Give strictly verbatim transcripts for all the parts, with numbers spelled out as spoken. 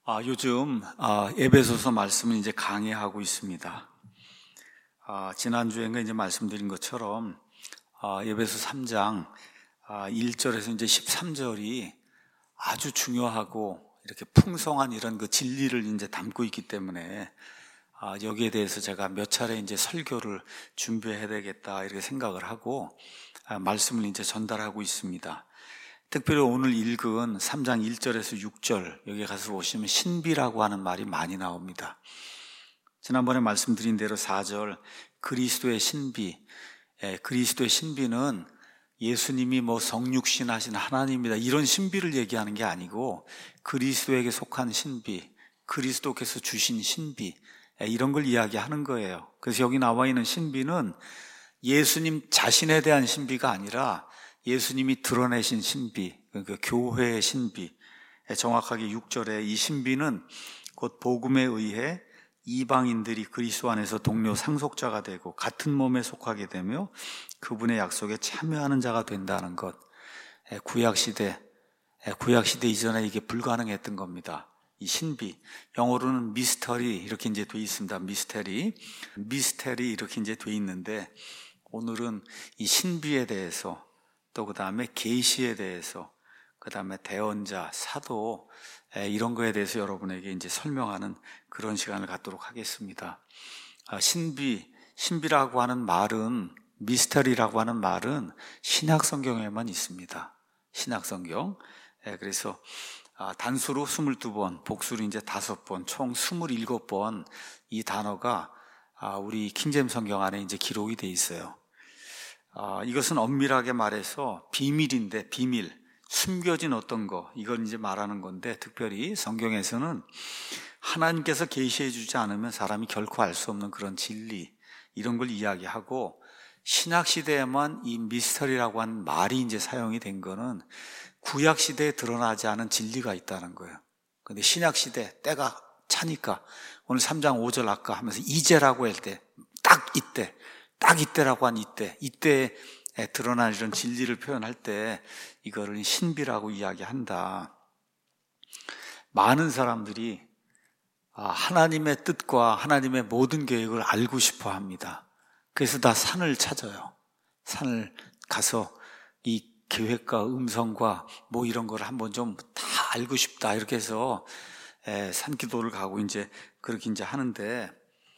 아, 요즘 아, 에베소서 말씀을 이제 강의하고 있습니다. 아, 지난주에 이제 말씀드린 것처럼 아, 에베소 삼 장 아, 일 절에서 이제 십삼 절이 아주 중요하고 이렇게 풍성한 이런 그 진리를 이제 담고 있기 때문에 아, 여기에 대해서 제가 몇 차례 이제 설교를 준비해야 되겠다 이렇게 생각을 하고 아, 말씀을 이제 전달하고 있습니다. 특별히 오늘 읽은 삼 장 일 절에서 육 절 여기 가서 보시면 신비라고 하는 말이 많이 나옵니다. 지난번에 말씀드린 대로 사 절 그리스도의 신비, 예, 그리스도의 신비는 예수님이 뭐 성육신 하신 하나님이다 이런 신비를 얘기하는 게 아니고 그리스도에게 속한 신비, 그리스도께서 주신 신비, 예, 이런 걸 이야기하는 거예요. 그래서 여기 나와 있는 신비는 예수님 자신에 대한 신비가 아니라 예수님이 드러내신 신비, 그 교회의 신비, 정확하게 육 절에 이 신비는 곧 복음에 의해 이방인들이 그리스도 안에서 동료 상속자가 되고 같은 몸에 속하게 되며 그분의 약속에 참여하는 자가 된다는 것. 구약시대, 구약시대 이전에 이게 불가능했던 겁니다. 이 신비, 영어로는 미스터리 이렇게 이제 돼 있습니다. 미스테리, 미스테리 이렇게 이제 돼 있는데 오늘은 이 신비에 대해서 또 그 다음에 계시에 대해서, 그 다음에 대언자, 사도 이런 거에 대해서 여러분에게 이제 설명하는 그런 시간을 갖도록 하겠습니다. 신비, 신비라고 하는 말은, 미스터리라고 하는 말은 신약 성경에만 있습니다. 신약 성경. 그래서 단수로 이십이 번, 복수로 이제 다섯 번, 총 이십칠 번 이 단어가 우리 킹제임 성경 안에 이제 기록이 돼 있어요. 아, 이것은 엄밀하게 말해서 비밀인데, 비밀, 숨겨진 어떤 거, 이걸 이제 말하는 건데, 특별히 성경에서는 하나님께서 계시해 주지 않으면 사람이 결코 알 수 없는 그런 진리, 이런 걸 이야기하고, 신약시대에만 이 미스터리라고 하는 말이 이제 사용이 된 거는 구약시대에 드러나지 않은 진리가 있다는 거예요. 근데 신약시대, 때가 차니까, 오늘 삼 장 오 절 아까 하면서 이제라고 할 때, 딱 이때, 딱 이때라고 한 이때, 이때에 드러난 이런 진리를 표현할 때 이거를 신비라고 이야기한다. 많은 사람들이 하나님의 뜻과 하나님의 모든 계획을 알고 싶어 합니다. 그래서 다 산을 찾아요. 산을 가서 이 계획과 음성과 뭐 이런 걸 한번 좀 다 알고 싶다 이렇게 해서 산기도를 가고 이제 그렇게 이제 하는데,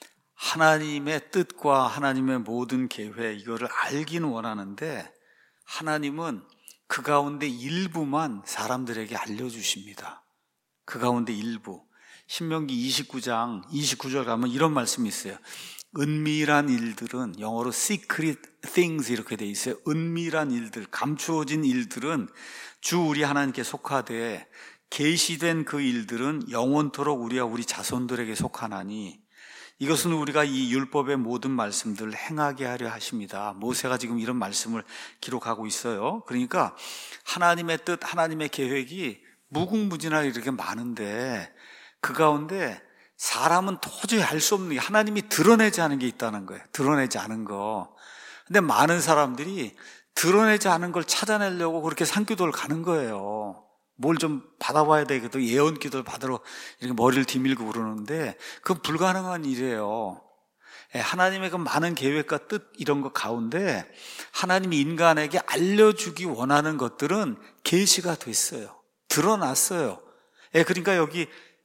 하나님의 뜻과 하나님의 모든 계획 이거를 알기는 원하는데 하나님은 그 가운데 일부만 사람들에게 알려주십니다. 그 가운데 일부. 신명기 이십구 장 이십구 절 가면 이런 말씀이 있어요. 은밀한 일들은, 영어로 secret things 이렇게 돼 있어요. 은밀한 일들, 감추어진 일들은 주 우리 하나님께 속하되 계시된 그 일들은 영원토록 우리와 우리 자손들에게 속하나니 이것은 우리가 이 율법의 모든 말씀들을 행하게 하려 하십니다. 모세가 지금 이런 말씀을 기록하고 있어요. 그러니까 하나님의 뜻, 하나님의 계획이 무궁무진하게 이렇게 많은데 그 가운데 사람은 도저히 알 수 없는 게 하나님이 드러내지 않은 게 있다는 거예요. 드러내지 않은 거. 근데 많은 사람들이 드러내지 않은 걸 찾아내려고 그렇게 산기도를 가는 거예요. 뭘 좀 받아봐야 되겠다. 예언 기도를 받으러 이렇게 머리를 뒤밀고 그러는데 그건 불가능한 일이에요. 하나님의 그 많은 계획과 뜻 이런 것 가운데 하나님이 인간에게 알려주기 원하는 것들은 계시가 됐어요. 드러났어요. 그러니까 여기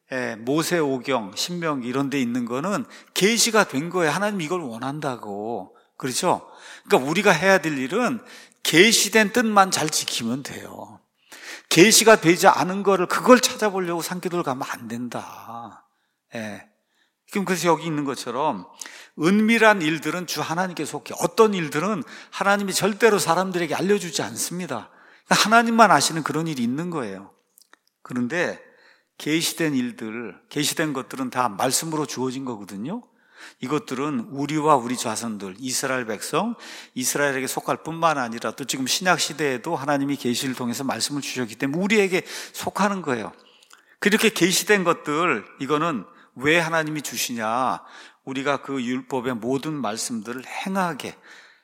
모세오경, 신명기 이런 데 있는 거는 계시가 된 거예요. 하나님이 이걸 원한다고. 그렇죠? 그러니까 우리가 해야 될 일은 계시된 뜻만 잘 지키면 돼요. 계시가 되지 않은 거를 그걸 찾아보려고 산기도를 가면 안 된다. 예. 그럼 그래서 여기 있는 것처럼 은밀한 일들은 주 하나님께 속해. 어떤 일들은 하나님이 절대로 사람들에게 알려주지 않습니다. 하나님만 아시는 그런 일이 있는 거예요. 그런데 계시된 일들, 계시된 것들은 다 말씀으로 주어진 거거든요. 이것들은 우리와 우리 자손들, 이스라엘 백성, 이스라엘에게 속할 뿐만 아니라 또 지금 신약 시대에도 하나님이 계시를 통해서 말씀을 주셨기 때문에 우리에게 속하는 거예요. 그렇게 계시된 것들, 이거는 왜 하나님이 주시냐? 우리가 그 율법의 모든 말씀들을 행하게,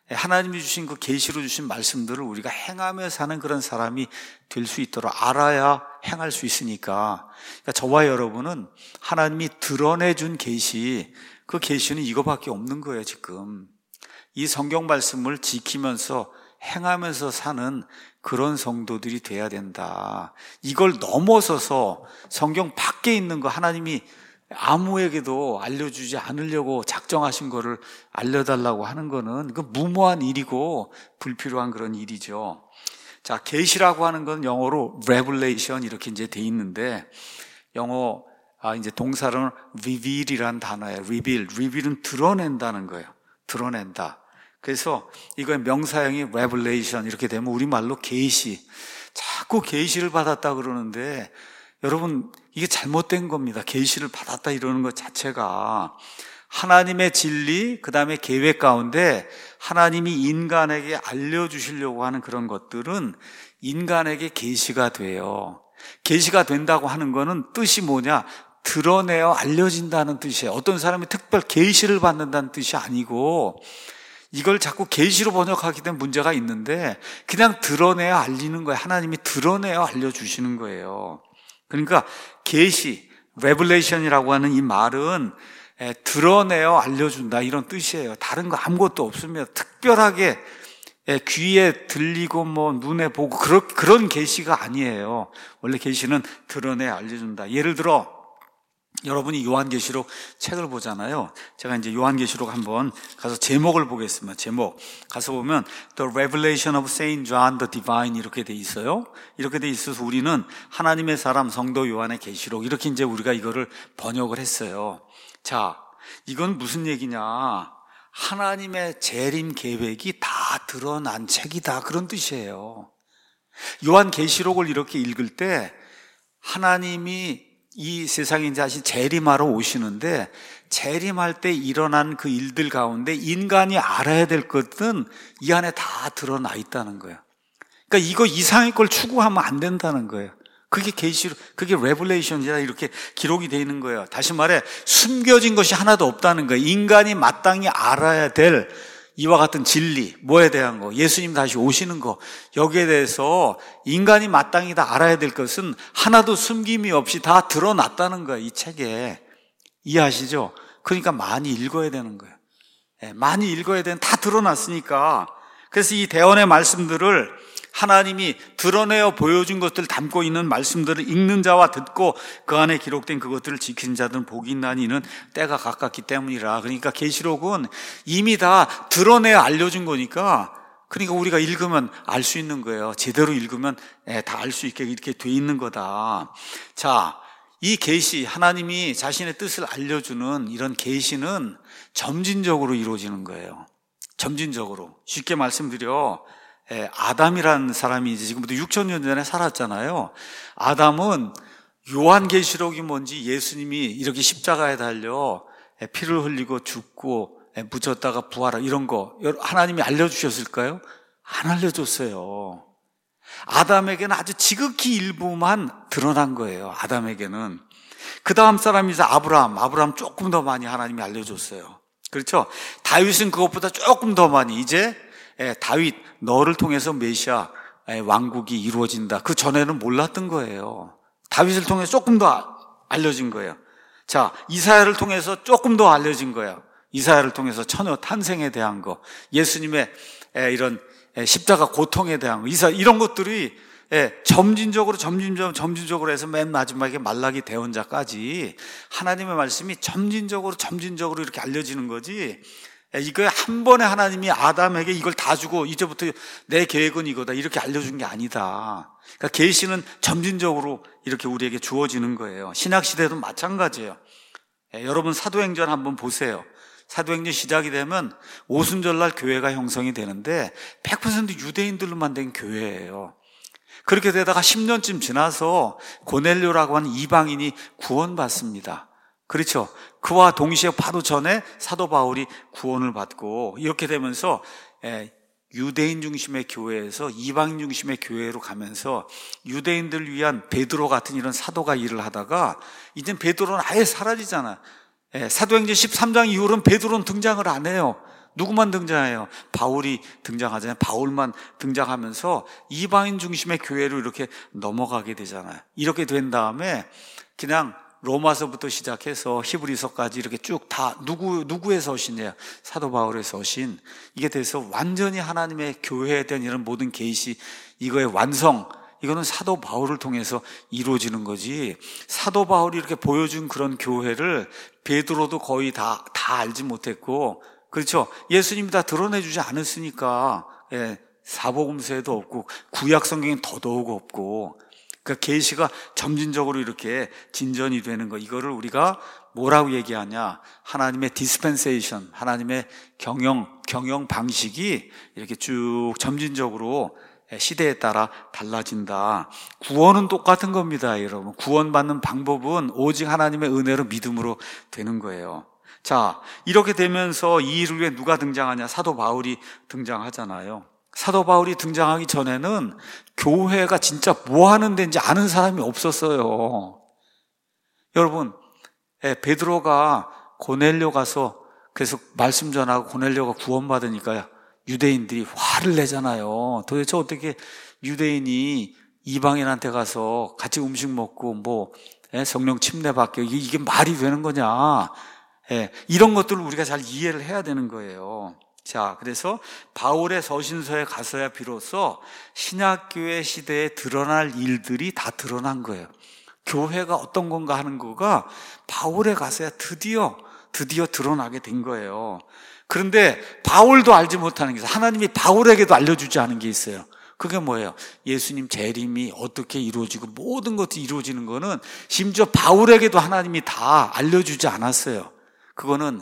하나님이 주신 그 계시로 주신 말씀들을 우리가 행하며 사는 그런 사람이 될 수 있도록 알아야 행할 수 있으니까. 그러니까 저와 여러분은 하나님이 드러내준 계시, 그 계시는 이거밖에 없는 거예요. 지금 이 성경 말씀을 지키면서 행하면서 사는 그런 성도들이 돼야 된다. 이걸 넘어서서 성경 밖에 있는 거, 하나님이 아무에게도 알려주지 않으려고 작정하신 거를 알려달라고 하는 거는 그 무모한 일이고 불필요한 그런 일이죠. 자, 계시라고 하는 건 영어로 revelation 이렇게 이제 돼 있는데, 영어 아 이제 동사로는 reveal이라는 단어예요. reveal, reveal은 드러낸다는 거예요. 드러낸다. 그래서 이거의 명사형이 revelation 이렇게 되면 우리말로 계시. 자꾸 계시를 받았다 그러는데 여러분, 이게 잘못된 겁니다. 계시를 받았다 이러는 것 자체가 하나님의 진리, 그 다음에 계획 가운데 하나님이 인간에게 알려주시려고 하는 그런 것들은 인간에게 계시가 돼요. 계시가 된다고 하는 거는 뜻이 뭐냐? 드러내어 알려진다는 뜻이에요. 어떤 사람이 특별 계시를 받는다는 뜻이 아니고, 이걸 자꾸 계시로 번역하게 된 문제가 있는데 그냥 드러내어 알리는 거예요. 하나님이 드러내어 알려주시는 거예요. 그러니까 계시, revelation이라고 하는 이 말은 드러내어 알려준다 이런 뜻이에요. 다른 거 아무것도 없으면 특별하게 귀에 들리고 뭐 눈에 보고 그런 그런 계시가 아니에요. 원래 계시는 드러내어 알려준다. 예를 들어 여러분이 요한계시록 책을 보잖아요. 제가 이제 요한계시록 한번 가서 제목을 보겠습니다. 제목 가서 보면 The Revelation of Saint John the Divine 이렇게 돼 있어요. 이렇게 돼 있어서 우리는 하나님의 사람 성도 요한의 계시록 이렇게 이제 우리가 이거를 번역을 했어요. 자, 이건 무슨 얘기냐? 하나님의 재림 계획이 다 드러난 책이다 그런 뜻이에요. 요한계시록을 이렇게 읽을 때 하나님이 이 세상에 이제 다시 재림하러 오시는데 재림할 때 일어난 그 일들 가운데 인간이 알아야 될 것은 이 안에 다 드러나 있다는 거예요. 그러니까 이거 이상의 걸 추구하면 안 된다는 거예요. 그게 계시로, 그게 레블레이션이라 이렇게 기록이 되어 있는 거예요. 다시 말해 숨겨진 것이 하나도 없다는 거예요. 인간이 마땅히 알아야 될 이와 같은 진리, 뭐에 대한 거, 예수님 다시 오시는 거, 여기에 대해서 인간이 마땅히 다 알아야 될 것은 하나도 숨김이 없이 다 드러났다는 거예요, 이 책에. 이해하시죠? 그러니까 많이 읽어야 되는 거예요. 네, 많이 읽어야 되는, 다 드러났으니까. 그래서 이 대언의 말씀들을 하나님이 드러내어 보여준 것들을 담고 있는 말씀들을 읽는 자와 듣고 그 안에 기록된 그것들을 지키는 자들은 복이 있나니 이는 때가 가깝기 때문이라. 그러니까 계시록은 이미 다 드러내어 알려준 거니까, 그러니까 우리가 읽으면 알 수 있는 거예요. 제대로 읽으면 다 알 수 있게 이렇게 돼 있는 거다. 자, 이 계시, 하나님이 자신의 뜻을 알려주는 이런 계시는 점진적으로 이루어지는 거예요. 점진적으로. 쉽게 말씀드려 아담이라는 사람이 이제 지금부터 육천 년 전에 살았잖아요. 아담은 요한계시록이 뭔지, 예수님이 이렇게 십자가에 달려 피를 흘리고 죽고 묻혔다가 부활하 이런 거 하나님이 알려주셨을까요? 안 알려줬어요. 아담에게는 아주 지극히 일부만 드러난 거예요. 아담에게는. 그 다음 사람이 이제 아브라함, 아브라함 조금 더 많이 하나님이 알려줬어요. 그렇죠? 다윗은 그것보다 조금 더 많이. 이제 다윗, 너를 통해서 메시아 왕국이 이루어진다. 그 전에는 몰랐던 거예요. 다윗을 통해서 조금 더 알려진 거예요. 자, 이사야를 통해서 조금 더 알려진 거예요. 이사야를 통해서 처녀 탄생에 대한 거, 예수님의 이런 십자가 고통에 대한 거, 이사 이런 것들이 점진적으로 점진적으로 점진적으로 해서 맨 마지막에 말라기 대언자까지 하나님의 말씀이 점진적으로 점진적으로 이렇게 알려지는 거지. 이거 한 번에 하나님이 아담에게 이걸 다 주고 이제부터 내 계획은 이거다 이렇게 알려준 게 아니다. 그러니까 계시는 점진적으로 이렇게 우리에게 주어지는 거예요. 신약시대도 마찬가지예요. 예, 여러분 사도행전 한번 보세요. 사도행전 시작이 되면 오순절날 교회가 형성이 되는데 백 퍼센트 유대인들로만 된 교회예요. 그렇게 되다가 십 년쯤 지나서 고넬료라고 하는 이방인이 구원받습니다. 그렇죠. 그와 동시에 바로 전에 사도 바울이 구원을 받고 이렇게 되면서 유대인 중심의 교회에서 이방인 중심의 교회로 가면서 유대인들을 위한 베드로 같은 이런 사도가 일을 하다가 이젠 베드로는 아예 사라지잖아. 사도행전 십삼 장 이후로는 베드로는 등장을 안 해요. 누구만 등장해요? 바울이 등장하잖아요. 바울만 등장하면서 이방인 중심의 교회로 이렇게 넘어가게 되잖아요. 이렇게 된 다음에 그냥 로마서부터 시작해서 히브리서까지 이렇게 쭉 다 누구, 누구의 서신이에요? 사도 바울의 서신. 이게 돼서 완전히 하나님의 교회에 대한 이런 모든 계시, 이거의 완성, 이거는 사도 바울을 통해서 이루어지는 거지. 사도 바울이 이렇게 보여준 그런 교회를 베드로도 거의 다, 다 알지 못했고, 그렇죠? 예수님이 다 드러내주지 않았으니까, 예, 사복음서에도 없고, 구약 성경엔 더더욱 없고, 그러니까 계시가 점진적으로 이렇게 진전이 되는 거, 이거를 우리가 뭐라고 얘기하냐? 하나님의 디스펜세이션, 하나님의 경영, 경영 방식이 이렇게 쭉 점진적으로 시대에 따라 달라진다. 구원은 똑같은 겁니다, 여러분. 구원받는 방법은 오직 하나님의 은혜로 믿음으로 되는 거예요. 자, 이렇게 되면서 이 일 후에 누가 등장하냐? 사도 바울이 등장하잖아요. 사도 바울이 등장하기 전에는 교회가 진짜 뭐 하는 데인지 아는 사람이 없었어요. 여러분, 베드로가 고넬료 가서 그래서 말씀 전하고 고넬료가 구원받으니까 유대인들이 화를 내잖아요. 도대체 어떻게 유대인이 이방인한테 가서 같이 음식 먹고 뭐 성령 침례 받게, 이게, 이게 말이 되는 거냐? 예, 이런 것들을 우리가 잘 이해를 해야 되는 거예요. 자, 그래서 바울의 서신서에 가서야 비로소 신약교회 시대에 드러날 일들이 다 드러난 거예요. 교회가 어떤 건가 하는 거가 바울에 가서야 드디어 드디어 드러나게 된 거예요. 그런데 바울도 알지 못하는 게 있어요. 하나님이 바울에게도 알려주지 않은 게 있어요. 그게 뭐예요? 예수님 재림이 어떻게 이루어지고 모든 것이 이루어지는 거는 심지어 바울에게도 하나님이 다 알려주지 않았어요. 그거는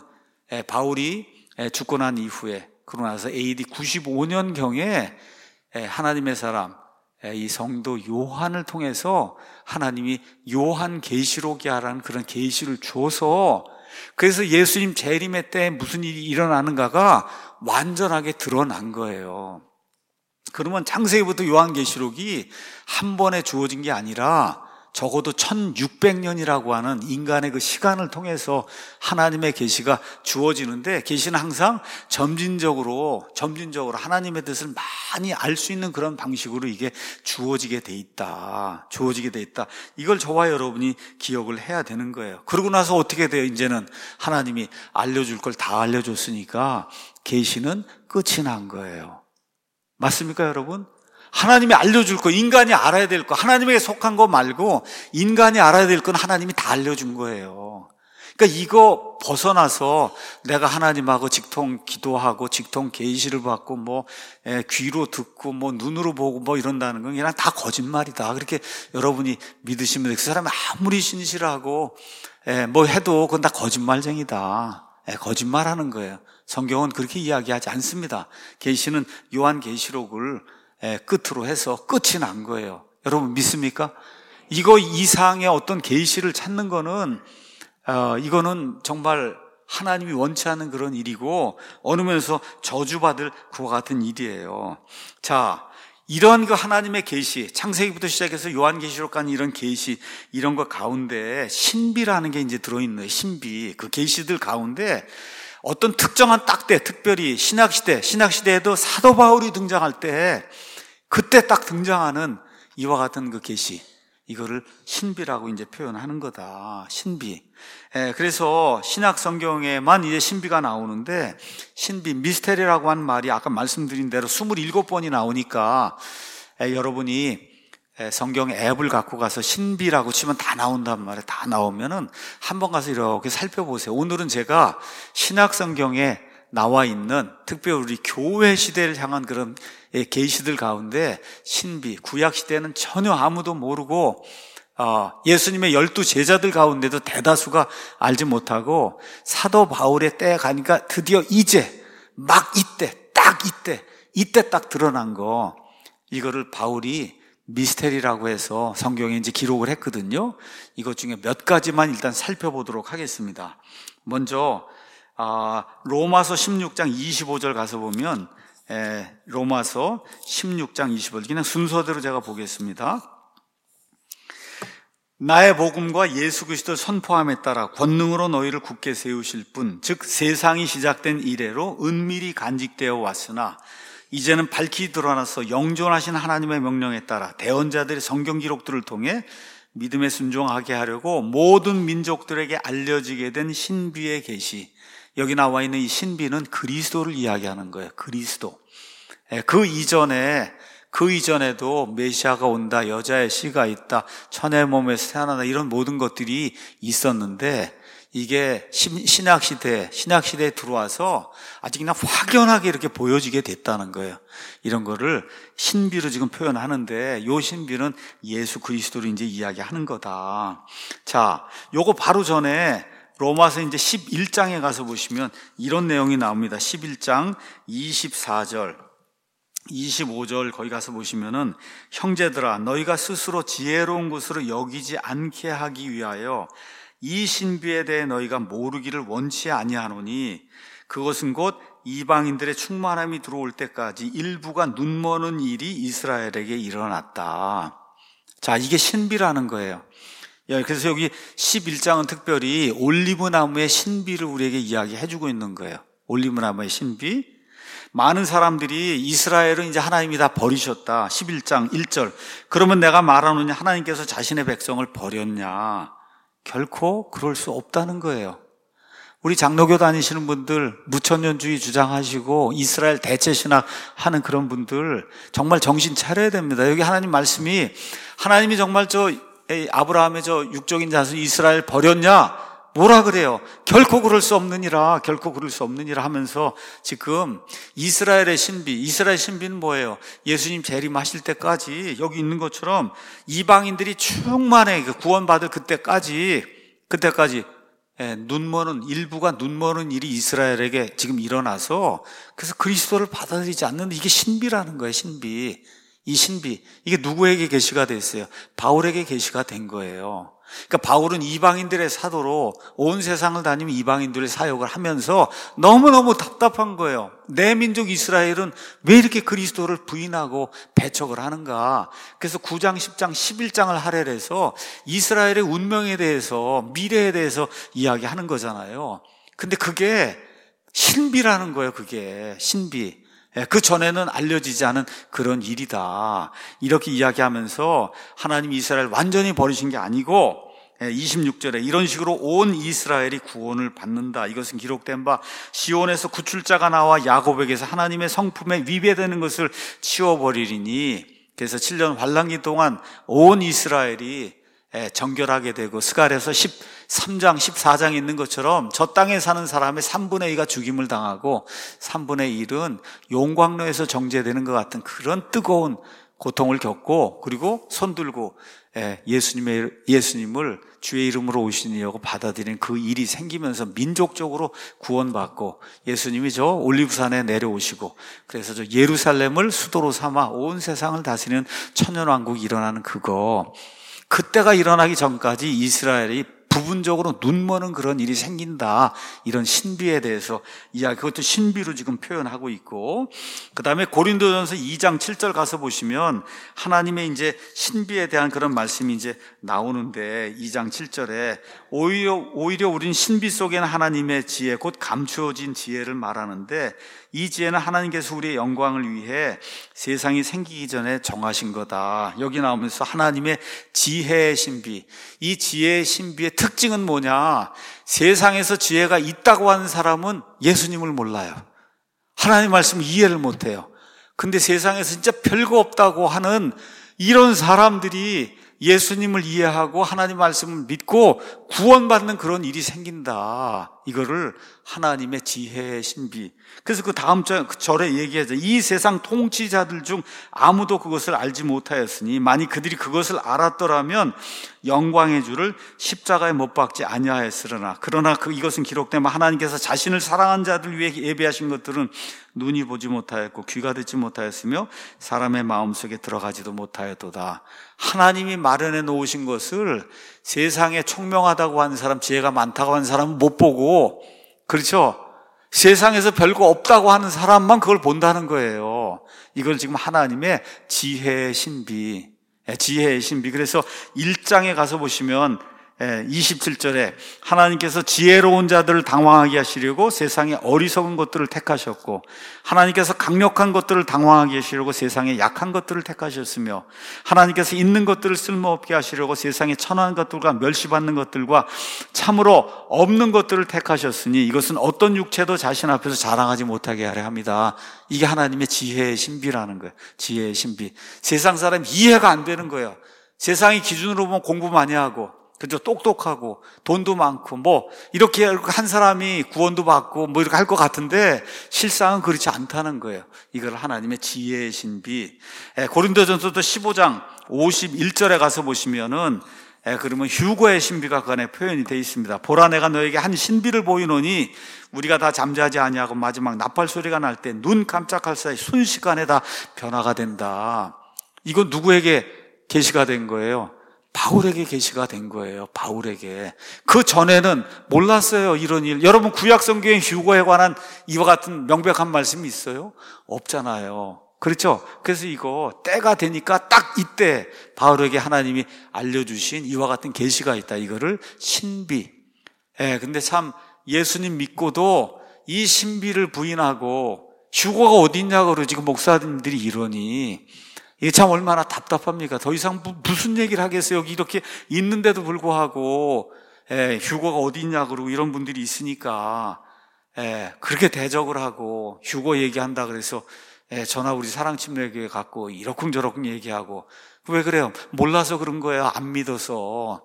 바울이 죽고 난 이후에, 그러고 나서 에이디 구십오 년경에 하나님의 사람, 이 성도 요한을 통해서 하나님이 요한 계시록이라는 그런 계시를 줘서, 그래서 예수님 재림의 때 무슨 일이 일어나는가가 완전하게 드러난 거예요. 그러면 창세기부터 요한계시록이 한 번에 주어진 게 아니라 적어도 천육백 년이라고 하는 인간의 그 시간을 통해서 하나님의 계시가 주어지는데, 계시는 항상 점진적으로 점진적으로 하나님의 뜻을 많이 알 수 있는 그런 방식으로 이게 주어지게 돼 있다. 주어지게 돼 있다. 이걸 저와 여러분이 기억을 해야 되는 거예요. 그러고 나서 어떻게 돼요? 이제는 하나님이 알려줄 걸 다 알려줬으니까 계시는 끝이 난 거예요. 맞습니까, 여러분? 하나님이 알려줄 거, 인간이 알아야 될 거, 하나님에게 속한 거 말고 인간이 알아야 될 건 하나님이 다 알려준 거예요. 그러니까 이거 벗어나서 내가 하나님하고 직통 기도하고 직통 계시를 받고 뭐 귀로 듣고 뭐 눈으로 보고 뭐 이런다는 건 그냥 다 거짓말이다. 그렇게 여러분이 믿으시면 그 사람이 아무리 신실하고 뭐 해도 그건 다 거짓말쟁이다. 거짓말하는 거예요. 성경은 그렇게 이야기하지 않습니다. 계시는 요한 계시록을 끝으로 해서 끝이 난 거예요. 여러분 믿습니까? 이거 이상의 어떤 계시를 찾는 거는 어, 이거는 정말 하나님이 원치 않는 그런 일이고 어느 면에서 저주받을 그와 같은 일이에요. 자, 이런 그 하나님의 계시, 창세기부터 시작해서 요한계시록까지 이런 계시, 이런 것 가운데 신비라는 게 이제 들어있는 거예요. 신비. 그 계시들 가운데 어떤 특정한 딱 때, 특별히 신약시대, 신약시대에도 사도 바울이 등장할 때 그때 딱 등장하는 이와 같은 그 계시, 이거를 신비라고 이제 표현하는 거다. 신비. 예, 그래서 신약 성경에만 이제 신비가 나오는데, 신비, 미스테리라고 하는 말이 아까 말씀드린 대로 이십칠 번이 나오니까 예, 여러분이 예, 성경 앱을 갖고 가서 신비라고 치면 다 나온단 말이에요. 다 나오면은 한번 가서 이렇게 살펴보세요. 오늘은 제가 신약 성경에 나와 있는 특별히 우리 교회 시대를 향한 그런 계시들 가운데 신비, 구약 시대는 전혀 아무도 모르고 어, 예수님의 열두 제자들 가운데도 대다수가 알지 못하고 사도 바울의 때에 가니까 드디어 이제 막 이때 딱 이때 이때 딱 드러난 거, 이거를 바울이 미스테리라고 해서 성경에 이제 기록을 했거든요. 이것 중에 몇 가지만 일단 살펴보도록 하겠습니다. 먼저 아, 로마서 십육 장 이십오 절 가서 보면 에, 로마서 십육 장 이십오 절, 그냥 순서대로 제가 보겠습니다. 나의 복음과 예수 그리스도를 선포함에 따라 권능으로 너희를 굳게 세우실 분, 즉 세상이 시작된 이래로 은밀히 간직되어 왔으나 이제는 밝히 드러나서 영존하신 하나님의 명령에 따라 대언자들의 성경 기록들을 통해 믿음에 순종하게 하려고 모든 민족들에게 알려지게 된 신비의 계시. 여기 나와 있는 이 신비는 그리스도를 이야기하는 거예요. 그리스도. 그 이전에 그 이전에도 메시아가 온다, 여자의 씨가 있다, 천의 몸에서 태어난다, 이런 모든 것들이 있었는데 이게 신약시대, 신약시대에 들어와서 아주 그냥 확연하게 이렇게 보여지게 됐다는 거예요. 이런 거를 신비로 지금 표현하는데 이 신비는 예수 그리스도를 이제 이야기하는 거다. 자, 요거 바로 전에 로마서 이제 십일 장에 가서 보시면 이런 내용이 나옵니다. 십일 장 이십사 절. 이십오 절 거기 가서 보시면은 형제들아 너희가 스스로 지혜로운 것으로 여기지 않게 하기 위하여 이 신비에 대해 너희가 모르기를 원치 아니하노니 그것은 곧 이방인들의 충만함이 들어올 때까지 일부가 눈머는 일이 이스라엘에게 일어났다. 자, 이게 신비라는 거예요. 그래서 여기 십일 장은 특별히 올리브 나무의 신비를 우리에게 이야기해주고 있는 거예요. 올리브 나무의 신비. 많은 사람들이 이스라엘은 이제 하나님이 다 버리셨다. 십일 장 일 절. 그러면 내가 말하노니 하나님께서 자신의 백성을 버렸냐? 결코 그럴 수 없다는 거예요. 우리 장로교 다니시는 분들, 무천년주의 주장하시고 이스라엘 대체신학 하는 그런 분들 정말 정신 차려야 됩니다. 여기 하나님 말씀이 하나님이 정말 저 아브라함의 저 육적인 자손 이스라엘 버렸냐? 뭐라 그래요? 결코 그럴 수 없느니라, 결코 그럴 수 없느니라 하면서 지금 이스라엘의 신비, 이스라엘 신비는 뭐예요? 예수님 재림하실 때까지 여기 있는 것처럼 이방인들이 충만해 구원받을 그때까지, 그때까지 예, 눈머는, 일부가 눈머는 일이 이스라엘에게 지금 일어나서 그래서 그리스도를 받아들이지 않는 이게 신비라는 거예요, 신비. 이 신비, 이게 누구에게 계시가 됐어요? 바울에게 계시가 된 거예요. 그러니까 바울은 이방인들의 사도로 온 세상을 다니며 이방인들의 사역을 하면서 너무너무 답답한 거예요. 내 민족 이스라엘은 왜 이렇게 그리스도를 부인하고 배척을 하는가? 그래서 구 장, 십 장, 십일 장을 할애해서 이스라엘의 운명에 대해서, 미래에 대해서 이야기하는 거잖아요. 근데 그게 신비라는 거예요, 그게. 신비. 그 전에는 알려지지 않은 그런 일이다. 이렇게 이야기하면서 하나님 이스라엘 완전히 버리신 게 아니고 이십육 절에 이런 식으로 온 이스라엘이 구원을 받는다. 이것은 기록된 바 시온에서 구출자가 나와 야곱에게서 하나님의 성품에 위배되는 것을 치워버리리니 그래서 칠 년 환란기 동안 온 이스라엘이 정결하게 되고 스갈에서 십삼 장, 십사 장에 있는 것처럼 저 땅에 사는 사람의 삼분의 이가 죽임을 당하고 삼분의 일은 용광로에서 정죄되는 것 같은 그런 뜨거운 고통을 겪고 그리고 손들고 예수님의, 예수님을 주의 이름으로 오시니 하고 받아들이는 그 일이 생기면서 민족적으로 구원받고 예수님이 저 올리브산에 내려오시고 그래서 저 예루살렘을 수도로 삼아 온 세상을 다스리는 천년왕국이 일어나는 그거 그때가 일어나기 전까지 이스라엘이 부분적으로 눈머는 그런 일이 생긴다. 이런 신비에 대해서 이야기, 그것도 신비로 지금 표현하고 있고, 그 다음에 고린도전서 이 장 칠 절 가서 보시면 하나님의 이제 신비에 대한 그런 말씀이 이제 나오는데 이 장 칠 절에 오히려, 오히려 우린 신비 속에는 하나님의 지혜, 곧 감추어진 지혜를 말하는데 이 지혜는 하나님께서 우리의 영광을 위해 세상이 생기기 전에 정하신 거다. 여기 나오면서 하나님의 지혜의 신비, 이 지혜의 신비의 특징은 뭐냐? 세상에서 지혜가 있다고 하는 사람은 예수님을 몰라요. 하나님 말씀을 이해를 못해요. 근데 세상에서 진짜 별거 없다고 하는 이런 사람들이 예수님을 이해하고 하나님 말씀을 믿고 구원받는 그런 일이 생긴다. 이거를 하나님의 지혜의 신비. 그래서 그 다음 절에 얘기하죠. 이 세상 통치자들 중 아무도 그것을 알지 못하였으니 만일 그들이 그것을 알았더라면 영광의 주를 십자가에 못 박지 아니하였으려나. 그러나 그 이것은 기록되면 하나님께서 자신을 사랑한 자들 위해 예비하신 것들은 눈이 보지 못하였고 귀가 듣지 못하였으며 사람의 마음속에 들어가지도 못하였도다. 하나님이 마련해 놓으신 것을 세상에 총명하다고 하는 사람, 지혜가 많다고 하는 사람은 못 보고, 그렇죠? 세상에서 별거 없다고 하는 사람만 그걸 본다는 거예요. 이걸 지금 하나님의 지혜의 신비, 지혜의 신비. 그래서 일 장에 가서 보시면 이십칠 절에 하나님께서 지혜로운 자들을 당황하게 하시려고 세상에 어리석은 것들을 택하셨고, 하나님께서 강력한 것들을 당황하게 하시려고 세상에 약한 것들을 택하셨으며, 하나님께서 있는 것들을 쓸모없게 하시려고 세상에 천한 것들과 멸시받는 것들과 참으로 없는 것들을 택하셨으니 이것은 어떤 육체도 자신 앞에서 자랑하지 못하게 하려 합니다. 이게 하나님의 지혜의 신비라는 거예요. 지혜의 신비. 세상 사람 이해가 안 되는 거예요. 세상의 기준으로 보면 공부 많이 하고, 그죠? 똑똑하고 돈도 많고 뭐 이렇게 한 사람이 구원도 받고 뭐 이렇게 할 것 같은데 실상은 그렇지 않다는 거예요. 이걸 하나님의 지혜의 신비. 고린도전서 십오 장 오십일 절에 가서 보시면은 그러면 휴거의 신비가 그 안에 표현이 되어 있습니다. 보라, 내가 너에게 한 신비를 보이노니 우리가 다 잠자지 아니하고 마지막 나팔 소리가 날 때 눈 깜짝할 사이 순식간에 다 변화가 된다. 이거 누구에게 계시가 된 거예요? 바울에게 계시가 된 거예요. 바울에게. 그 전에는 몰랐어요, 이런 일. 여러분, 구약 성경에 휴거에 관한 이와 같은 명백한 말씀이 있어요? 없잖아요. 그렇죠? 그래서 이거 때가 되니까 딱 이때 바울에게 하나님이 알려주신 이와 같은 계시가 있다. 이거를 신비. 예, 근데 참 예수님 믿고도 이 신비를 부인하고 휴거가 어디 있냐고 지금 목사님들이 이러니 이게 참 얼마나 답답합니까? 더 이상 무슨 얘기를 하겠어요? 여기 이렇게 있는데도 불구하고, 예, 휴거가 어디 있냐 그러고 이런 분들이 있으니까, 예, 그렇게 대적을 하고, 휴거 얘기한다 그래서, 예, 전화 우리 사랑침례교회 갖고 이러쿵저러쿵 얘기하고. 왜 그래요? 몰라서 그런 거예요. 안 믿어서.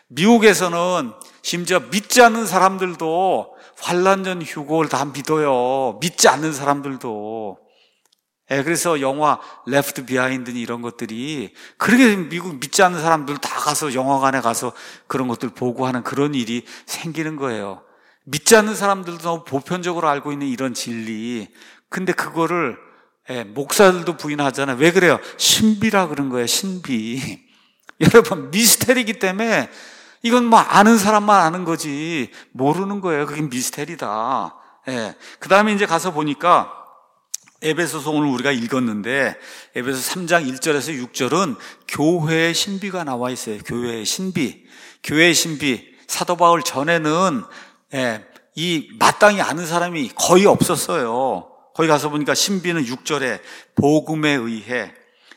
미국에서는 심지어 믿지 않는 사람들도 환란 전 휴거를 다 믿어요. 믿지 않는 사람들도. 예, 그래서 영화 레프트 비하인드니 이런 것들이 그렇게 미국 믿지 않는 사람들 다 가서 영화관에 가서 그런 것들 보고 하는 그런 일이 생기는 거예요. 믿지 않는 사람들도 너무 보편적으로 알고 있는 이런 진리. 근데 그거를 예, 목사들도 부인하잖아요. 왜 그래요? 신비라 그런 거예요. 신비. 여러분, 미스테리이기 때문에 이건 뭐 아는 사람만 아는 거지 모르는 거예요. 그게 미스테리다. 예. 그 다음에 이제 가서 보니까 에베소서 오늘 우리가 읽었는데 에베소 삼 장 일 절에서 육 절은 교회의 신비가 나와 있어요. 교회의 신비. 교회의 신비. 사도 바울 전에는 예, 이 마땅히 아는 사람이 거의 없었어요. 거기 가서 보니까 신비는 육 절에 복음에 의해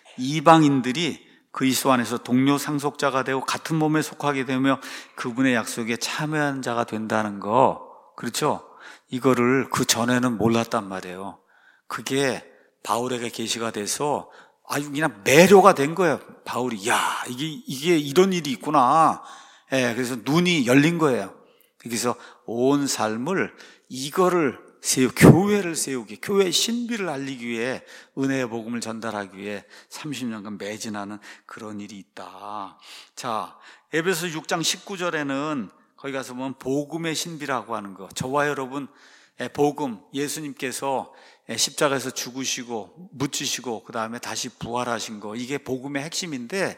이방인들이 그리스도 안에서 동료 상속자가 되고 같은 몸에 속하게 되며 그분의 약속에 참여한 자가 된다는 거. 그렇죠? 이거를 그 전에는 몰랐단 말이에요. 그게 바울에게 계시가 돼서 아주 그냥 매료가 된 거예요. 바울이 야 이게 이게 이런 일이 있구나. 예, 그래서 눈이 열린 거예요. 그래서 온 삶을 이거를 세우 교회를 세우기, 교회의 신비를 알리기 위해 은혜의 복음을 전달하기 위해 삼십 년간 매진하는 그런 일이 있다. 자, 에베소 육 장 십구 절에는 거기 가서 보면 복음의 신비라고 하는 거. 저와 여러분 복음, 예수님께서 십자가에서 죽으시고 묻히시고 그 다음에 다시 부활하신 거, 이게 복음의 핵심인데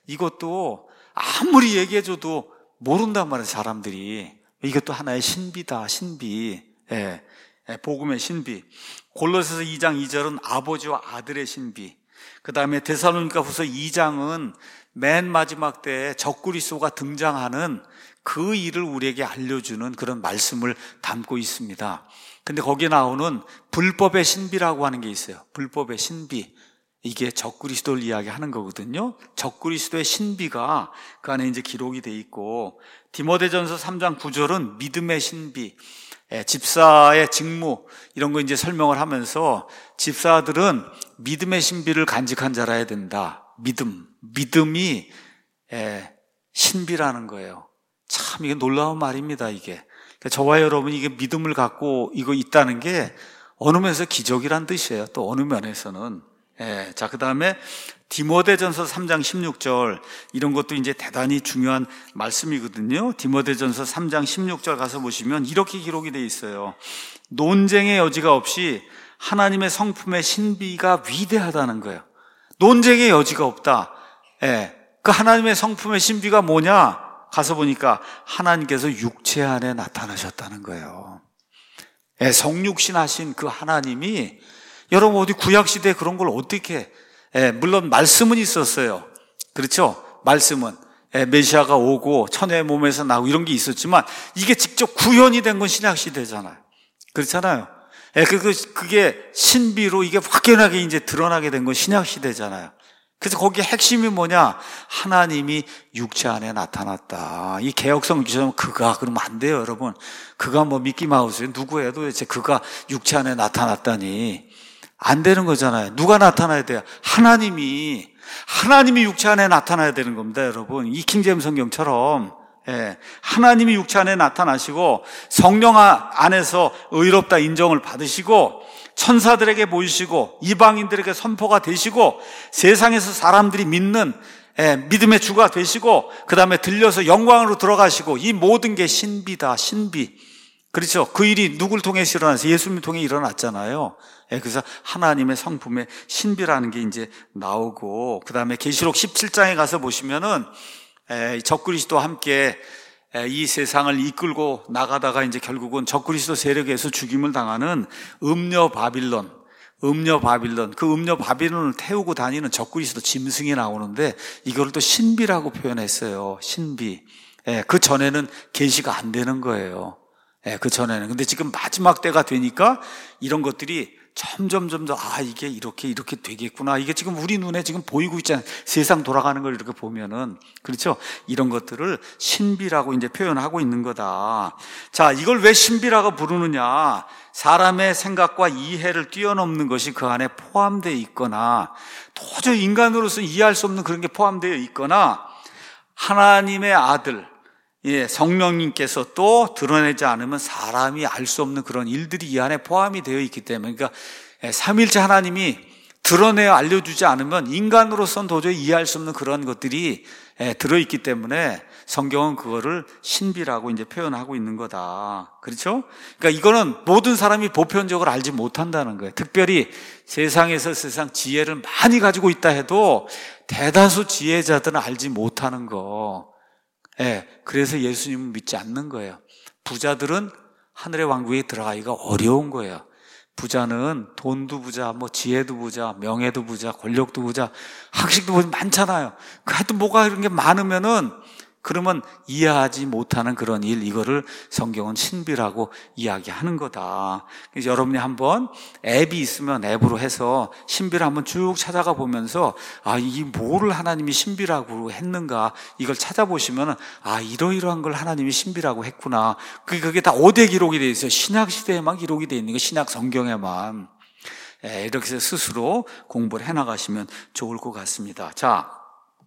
이것도 아무리 얘기해줘도 모른단 말이에요. 사람들이. 이것도 하나의 신비다. 신비. 예, 복음의 신비. 골로새서 이 장 이 절은 아버지와 아들의 신비. 그 다음에 데살로니가 후서 이 장은 맨 마지막 때에 적그리스도가 등장하는 그 일을 우리에게 알려주는 그런 말씀을 담고 있습니다. 근데 거기에 나오는 불법의 신비라고 하는 게 있어요. 불법의 신비. 이게 적그리스도를 이야기하는 거거든요. 적그리스도의 신비가 그 안에 이제 기록이 돼 있고, 디모데전서 삼 장 구 절은 믿음의 신비, 예, 집사의 직무 이런 거 이제 설명을 하면서 집사들은 믿음의 신비를 간직한 자라야 된다. 믿음, 믿음이 예, 신비라는 거예요. 참 이게 놀라운 말입니다. 이게 저와 여러분이 이게 믿음을 갖고 이거 있다는 게 어느 면에서 기적이란 뜻이에요. 또 어느 면에서는. 예, 자, 그 다음에 디모데전서 삼 장 십육 절 이런 것도 이제 대단히 중요한 말씀이거든요. 디모데전서 삼 장 십육 절 가서 보시면 이렇게 기록이 되어 있어요. 논쟁의 여지가 없이 하나님의 성품의 신비가 위대하다는 거예요. 논쟁의 여지가 없다. 예, 그 하나님의 성품의 신비가 뭐냐? 가서 보니까 하나님께서 육체 안에 나타나셨다는 거예요. 예, 성육신 하신 그 하나님이 여러분 어디 구약시대에 그런 걸 어떻게 예, 물론 말씀은 있었어요. 그렇죠? 말씀은 예, 메시아가 오고 천의 몸에서 나오고 이런 게 있었지만 이게 직접 구현이 된 건 신약 시대잖아요. 그렇잖아요. 예, 그, 그게 신비로 이게 확연하게 이제 드러나게 된 건 신약 시대잖아요. 그래서 거기에 핵심이 뭐냐? 하나님이 육체 안에 나타났다. 이 개역성 기자는 그가 그러면 안 돼요, 여러분. 그가 뭐 미끼마우스예요? 누구예요? 도대체 그가 육체 안에 나타났다니. 안 되는 거잖아요. 누가 나타나야 돼요? 하나님이. 하나님이 육체 안에 나타나야 되는 겁니다, 여러분. 이 킹제임스 성경처럼. 예, 하나님이 육체 안에 나타나시고 성령 안에서 의롭다 인정을 받으시고 천사들에게 보이시고 이방인들에게 선포가 되시고 세상에서 사람들이 믿는 예, 믿음의 주가 되시고 그 다음에 들려서 영광으로 들어가시고 이 모든 게 신비다, 신비. 그렇죠? 그 일이 누굴 통해서 일어나서 예수님 통해 일어났잖아요. 예, 그래서 하나님의 성품의 신비라는 게 이제 나오고 그 다음에 계시록 십칠 장에 가서 보시면은 에, 적그리스도와 함께 에, 이 세상을 이끌고 나가다가 이제 결국은 적그리스도 세력에서 죽임을 당하는 음녀 바빌론, 음녀 바빌론, 그 음녀 바빌론을 태우고 다니는 적그리스도 짐승이 나오는데 이걸 또 신비라고 표현했어요. 신비. 에, 그 전에는 계시가 안 되는 거예요. 에, 그 전에는. 근데 지금 마지막 때가 되니까 이런 것들이 점점 점점 아 이게 이렇게 이렇게 되겠구나. 이게 지금 우리 눈에 지금 보이고 있잖아요. 세상 돌아가는 걸 이렇게 보면은 그렇죠. 이런 것들을 신비라고 이제 표현하고 있는 거다. 자, 이걸 왜 신비라고 부르느냐? 사람의 생각과 이해를 뛰어넘는 것이 그 안에 포함되어 있거나 도저히 인간으로서 이해할 수 없는 그런 게 포함되어 있거나 하나님의 아들 예, 성령님께서 또 드러내지 않으면 사람이 알 수 없는 그런 일들이 이 안에 포함이 되어 있기 때문에 그러니까 삼일째 하나님이 드러내어 알려주지 않으면 인간으로서는 도저히 이해할 수 없는 그런 것들이 들어있기 때문에 성경은 그거를 신비라고 이제 표현하고 있는 거다. 그렇죠? 그러니까 이거는 모든 사람이 보편적으로 알지 못한다는 거예요. 특별히 세상에서 세상 지혜를 많이 가지고 있다 해도 대다수 지혜자들은 알지 못하는 거. 예, 그래서 예수님을 믿지 않는 거예요. 부자들은 하늘의 왕국에 들어가기가 어려운 거예요. 부자는 돈도 부자, 뭐 지혜도 부자, 명예도 부자, 권력도 부자, 학식도 부자 많잖아요. 하여튼 뭐가 이런 게 많으면은 그러면 이해하지 못하는 그런 일, 이거를 성경은 신비라고 이야기하는 거다. 그래서 여러분이 한번 앱이 있으면 앱으로 해서 신비를 한번 쭉 찾아가 보면서 아, 이 뭐를 하나님이 신비라고 했는가 이걸 찾아보시면은 아, 이러이러한 걸 하나님이 신비라고 했구나. 그게 다 어디에 기록이 되어 있어요? 신약 시대에만 기록이 되어 있는 거, 신약 성경에만. 예, 이렇게 해서 스스로 공부를 해나가시면 좋을 것 같습니다. 자,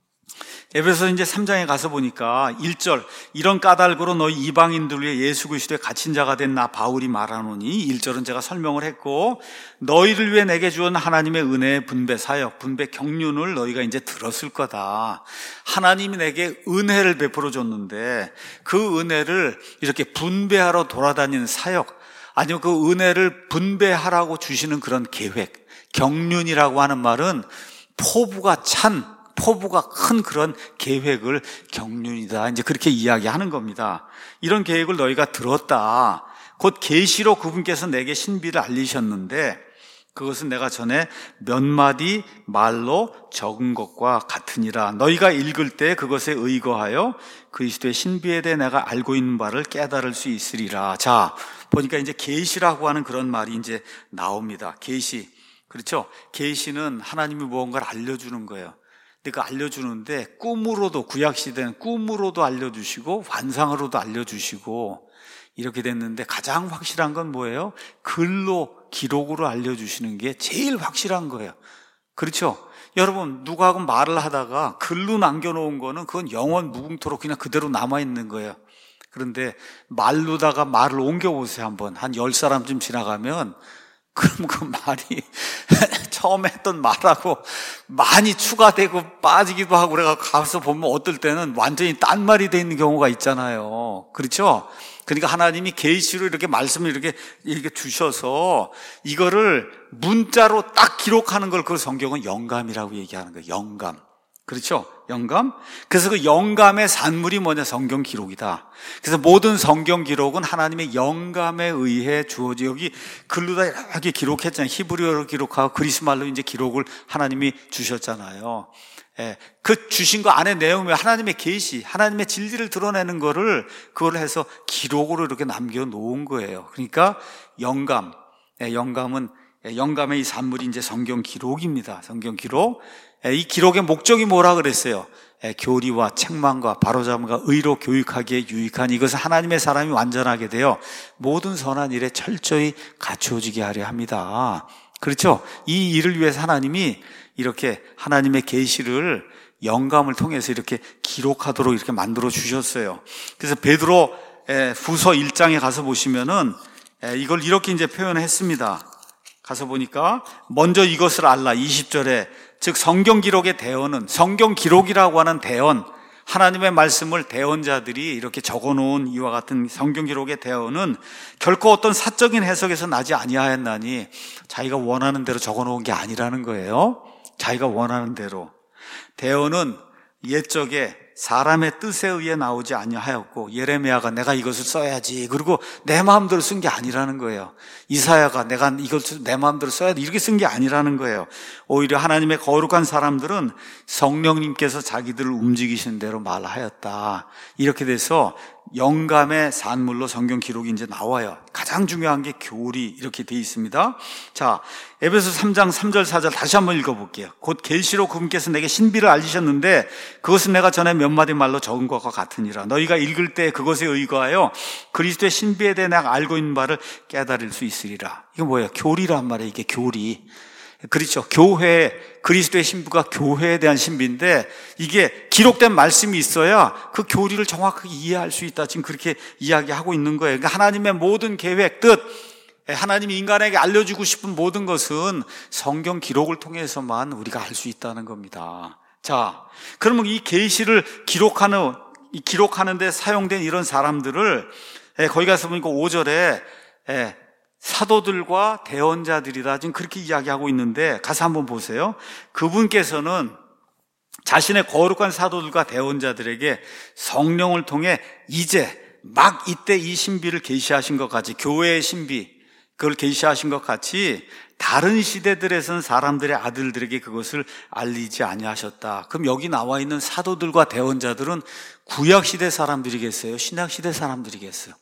에베소 이제 삼 장에 가서 보니까 일 절 이런 까닭으로 너희 이방인들 위해 예수 그리스도의 갇힌 자가 된 나 바울이 말하노니 일 절은 제가 설명을 했고 너희를 위해 내게 주은 하나님의 은혜의 분배 사역, 분배 경륜을 너희가 이제 들었을 거다. 하나님이 내게 은혜를 베풀어 줬는데 그 은혜를 이렇게 분배하러 돌아다니는 사역 아니면 그 은혜를 분배하라고 주시는 그런 계획, 경륜이라고 하는 말은 포부가 찬 포부가 큰 그런 계획을 경륜이다. 이제 그렇게 이야기하는 겁니다. 이런 계획을 너희가 들었다. 곧 계시로 그분께서 내게 신비를 알리셨는데 그것은 내가 전에 몇 마디 말로 적은 것과 같으니라. 너희가 읽을 때 그것에 의거하여 그리스도의 신비에 대해 내가 알고 있는 바를 깨달을 수 있으리라. 자, 보니까 이제 계시라고 하는 그런 말이 이제 나옵니다. 계시. 그렇죠? 계시는 하나님이 무언가를 알려주는 거예요. 그 알려주는데 꿈으로도 구약시대는 꿈으로도 알려주시고 환상으로도 알려주시고 이렇게 됐는데 가장 확실한 건 뭐예요? 글로 기록으로 알려주시는 게 제일 확실한 거예요. 그렇죠? 여러분 누구하고 말을 하다가 글로 남겨놓은 거는 그건 영원 무궁토록 그냥 그대로 남아있는 거예요. 그런데 말로다가 말을 옮겨보세요. 한번 한 열 사람쯤 지나가면 그럼 그 말이 처음에 했던 말하고 많이 추가되고 빠지기도 하고 그래가 가서 보면 어떨 때는 완전히 딴 말이 돼 있는 경우가 있잖아요. 그렇죠? 그러니까 하나님이 계시로 이렇게 말씀을 이렇게 이렇게 주셔서 이거를 문자로 딱 기록하는 걸 그 성경은 영감이라고 얘기하는 거예요. 영감. 그렇죠? 영감? 그래서 그 영감의 산물이 뭐냐? 성경 기록이다. 그래서 모든 성경 기록은 하나님의 영감에 의해 주어지, 여기 글로다 이렇게 기록했잖아요. 히브리어로 기록하고 그리스말로 이제 기록을 하나님이 주셨잖아요. 예, 그 주신 거 안에 내용이 하나님의 계시, 하나님의 진리를 드러내는 거를 그걸 해서 기록으로 이렇게 남겨놓은 거예요. 그러니까 영감, 예, 영감은 예, 영감의 이 산물이 이제 성경 기록입니다. 성경 기록. 예, 이 기록의 목적이 뭐라 그랬어요? 예, 교리와 책망과 바로잡음과 의로 교육하기에 유익한 이것은 하나님의 사람이 완전하게 되어 모든 선한 일에 철저히 갖추어지게 하려 합니다. 그렇죠? 이 일을 위해서 하나님이 이렇게 하나님의 계시를 영감을 통해서 이렇게 기록하도록 이렇게 만들어 주셨어요. 그래서 베드로 후서 일 장에 가서 보시면은 이걸 이렇게 이제 표현했습니다. 가서 보니까 먼저 이것을 알라 이십 절에 즉 성경 기록의 대언은 성경 기록이라고 하는 대언 하나님의 말씀을 대언자들이 이렇게 적어놓은 이와 같은 성경 기록의 대언은 결코 어떤 사적인 해석에서 나지 아니하였나니 자기가 원하는 대로 적어놓은 게 아니라는 거예요. 자기가 원하는 대로. 대언은 옛적에 사람의 뜻에 의해 나오지 아니하였고 예레미야가 내가 이것을 써야지 그리고 내 마음대로 쓴 게 아니라는 거예요. 이사야가 내가 이것을 내 마음대로 써야 돼 이렇게 쓴 게 아니라는 거예요. 오히려 하나님의 거룩한 사람들은 성령님께서 자기들을 움직이시는 대로 말하였다. 이렇게 돼서 영감의 산물로 성경 기록이 이제 나와요. 가장 중요한 게 교리 이렇게 돼 있습니다. 자, 에베소 삼 장 삼 절 사 절 다시 한번 읽어볼게요. 곧 계시로 그분께서 내게 신비를 알리셨는데 그것은 내가 전에 몇 마디 말로 적은 것과 같으니라. 너희가 읽을 때 그것에 의거하여 그리스도의 신비에 대해 내가 알고 있는 바를 깨달을 수 있으리라. 이게 뭐예요? 교리란 말이에요. 이게 교리. 그렇죠. 교회, 그리스도의 신부가 교회에 대한 신비인데 이게 기록된 말씀이 있어야 그 교리를 정확하게 이해할 수 있다. 지금 그렇게 이야기하고 있는 거예요. 그러니까 하나님의 모든 계획, 뜻, 하나님이 인간에게 알려주고 싶은 모든 것은 성경 기록을 통해서만 우리가 알 수 있다는 겁니다. 자, 그러면 이 계시를 기록하는, 기록하는 데 사용된 이런 사람들을 거기 가서 보니까 오 절에 사도들과 대언자들이다. 지금 그렇게 이야기하고 있는데 가서 한번 보세요. 그분께서는 자신의 거룩한 사도들과 대언자들에게 성령을 통해 이제 막 이때 이 신비를 계시하신 것 같이 교회의 신비 그걸 계시하신 것 같이 다른 시대들에서는 사람들의 아들들에게 그것을 알리지 아니하셨다. 그럼 여기 나와 있는 사도들과 대언자들은 구약시대 사람들이겠어요? 신약시대 사람들이겠어요?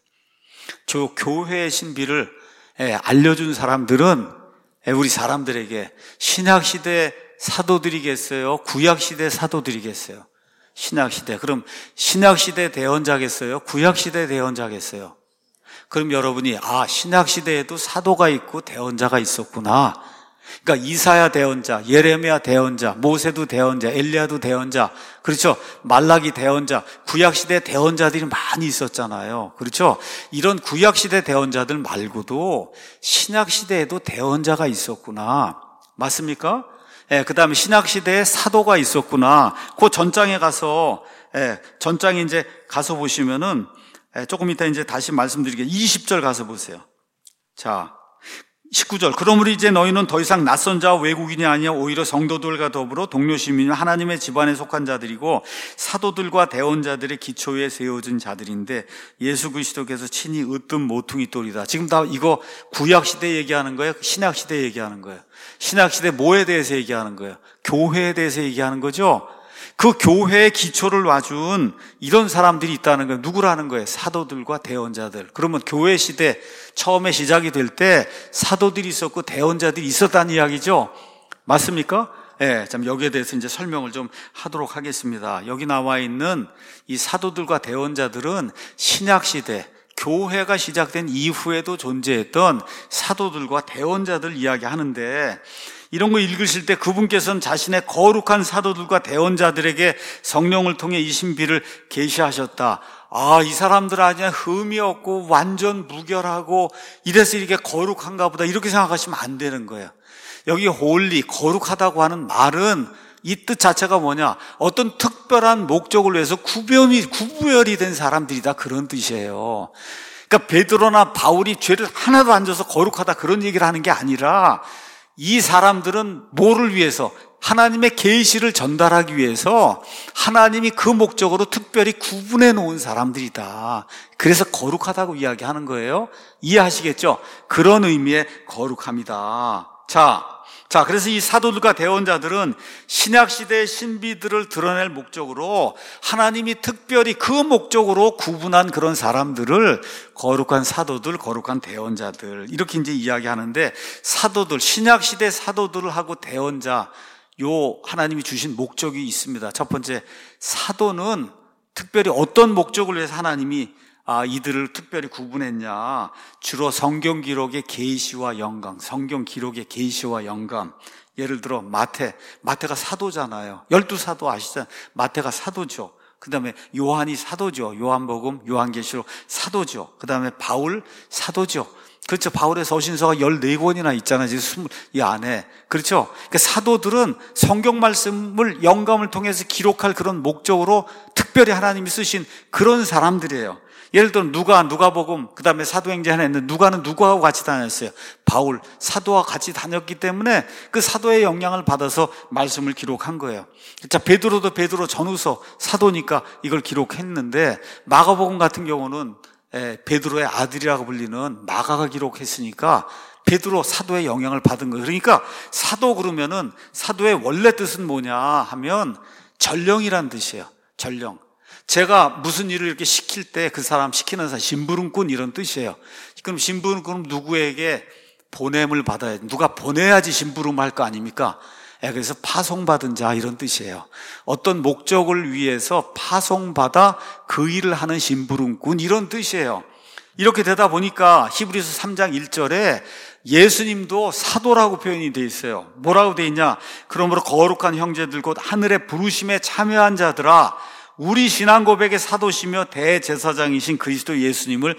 저 교회의 신비를 예, 알려준 사람들은 우리 사람들에게 신약시대 사도들이겠어요? 구약시대 사도들이겠어요? 신약시대. 그럼 신약시대 대언자겠어요? 구약시대 대언자겠어요? 그럼 여러분이 아 신약시대에도 사도가 있고 대언자가 있었구나. 그러니까 이사야 대언자, 예레미야 대언자, 모세도 대언자, 엘리야도 대언자, 그렇죠? 말라기 대언자, 구약시대 대언자들이 많이 있었잖아요. 그렇죠? 이런 구약시대 대언자들 말고도 신약시대에도 대언자가 있었구나. 맞습니까? 예, 그 다음에 신약시대에 사도가 있었구나. 그 전장에 가서, 예, 전장에 이제 가서 보시면은, 예, 조금 이따 이제 다시 말씀드리게 이십 절 가서 보세요. 자. 십구 절 그러므로 이제 너희는 더 이상 낯선 자와 외국인이 아니야 오히려 성도들과 더불어 동료 시민이며 하나님의 집안에 속한 자들이고 사도들과 대언자들의 기초 위에 세워진 자들인데 예수 그리스도께서 친히 으뜸 모퉁이 돌이다. 지금 다 이거 구약시대 얘기하는 거예요? 신약시대 얘기하는 거예요? 신약시대 뭐에 대해서 얘기하는 거예요? 교회에 대해서 얘기하는 거죠? 그 교회의 기초를 놔준 이런 사람들이 있다는 거예요. 누구라는 거예요? 사도들과 대언자들. 그러면 교회 시대 처음에 시작이 될 때 사도들이 있었고 대언자들이 있었다는 이야기죠. 맞습니까? 예, 네, 참 여기에 대해서 이제 설명을 좀 하도록 하겠습니다. 여기 나와 있는 이 사도들과 대언자들은 신약 시대 교회가 시작된 이후에도 존재했던 사도들과 대언자들 이야기하는데 이런 거 읽으실 때 그분께서는 자신의 거룩한 사도들과 대언자들에게 성령을 통해 이 신비를 계시하셨다. 아, 이 사람들 아니야 흠이 없고 완전 무결하고 이래서 이렇게 거룩한가 보다 이렇게 생각하시면 안 되는 거예요. 여기 홀리, 거룩하다고 하는 말은 이 뜻 자체가 뭐냐? 어떤 특별한 목적을 위해서 구별이, 구별이 된 사람들이다 그런 뜻이에요. 그러니까 베드로나 바울이 죄를 하나도 안 져서 거룩하다 그런 얘기를 하는 게 아니라 이 사람들은 뭐를 위해서? 하나님의 계시를 전달하기 위해서 하나님이 그 목적으로 특별히 구분해 놓은 사람들이다. 그래서 거룩하다고 이야기하는 거예요. 이해하시겠죠? 그런 의미의 거룩함이다. 자, 자, 그래서 이 사도들과 대언자들은 신약시대의 신비들을 드러낼 목적으로 하나님이 특별히 그 목적으로 구분한 그런 사람들을 거룩한 사도들, 거룩한 대언자들 이렇게 이제 이야기하는데, 사도들, 신약시대 사도들하고 대언자, 요 하나님이 주신 목적이 있습니다. 첫 번째, 사도는 특별히 어떤 목적을 위해서 하나님이 아, 이들을 특별히 구분했냐? 주로 성경 기록의 계시와 영감, 성경 기록의 계시와 영감. 예를 들어 마태, 마태가 사도잖아요. 열두 사도 아시잖아요. 마태가 사도죠. 그 다음에 요한이 사도죠. 요한복음, 요한계시록 사도죠. 그 다음에 바울 사도죠. 그렇죠. 바울의 서신서가 열네 권이나 있잖아요. 지금 스물, 이 안에. 그렇죠. 그러니까 사도들은 성경 말씀을 영감을 통해서 기록할 그런 목적으로 특별히 하나님이 쓰신 그런 사람들이에요. 예를 들어 누가, 누가복음, 그 다음에 사도행전 하나 했는데 누가는 누구하고 같이 다녔어요? 바울, 사도와 같이 다녔기 때문에 그 사도의 영향을 받아서 말씀을 기록한 거예요. 자, 베드로도 베드로 전후서 사도니까 이걸 기록했는데, 마가복음 같은 경우는 베드로의 아들이라고 불리는 마가가 기록했으니까 베드로 사도의 영향을 받은 거예요. 그러니까 사도 그러면은 사도의 원래 뜻은 뭐냐 하면 전령이란 뜻이에요. 전령. 제가 무슨 일을 이렇게 시킬 때 그 사람 시키는 사람, 심부름꾼 이런 뜻이에요. 그럼 심부름꾼은 누구에게 보냄을 받아야 돼. 누가 보내야지 심부름할 거 아닙니까? 그래서 파송받은 자 이런 뜻이에요. 어떤 목적을 위해서 파송받아 그 일을 하는 심부름꾼 이런 뜻이에요. 이렇게 되다 보니까 히브리서 삼 장 일 절에 예수님도 사도라고 표현이 되어 있어요. 뭐라고 되어 있냐? 그러므로 거룩한 형제들 곧 하늘의 부르심에 참여한 자들아, 우리 신앙 고백의 사도시며 대제사장이신 그리스도 예수님을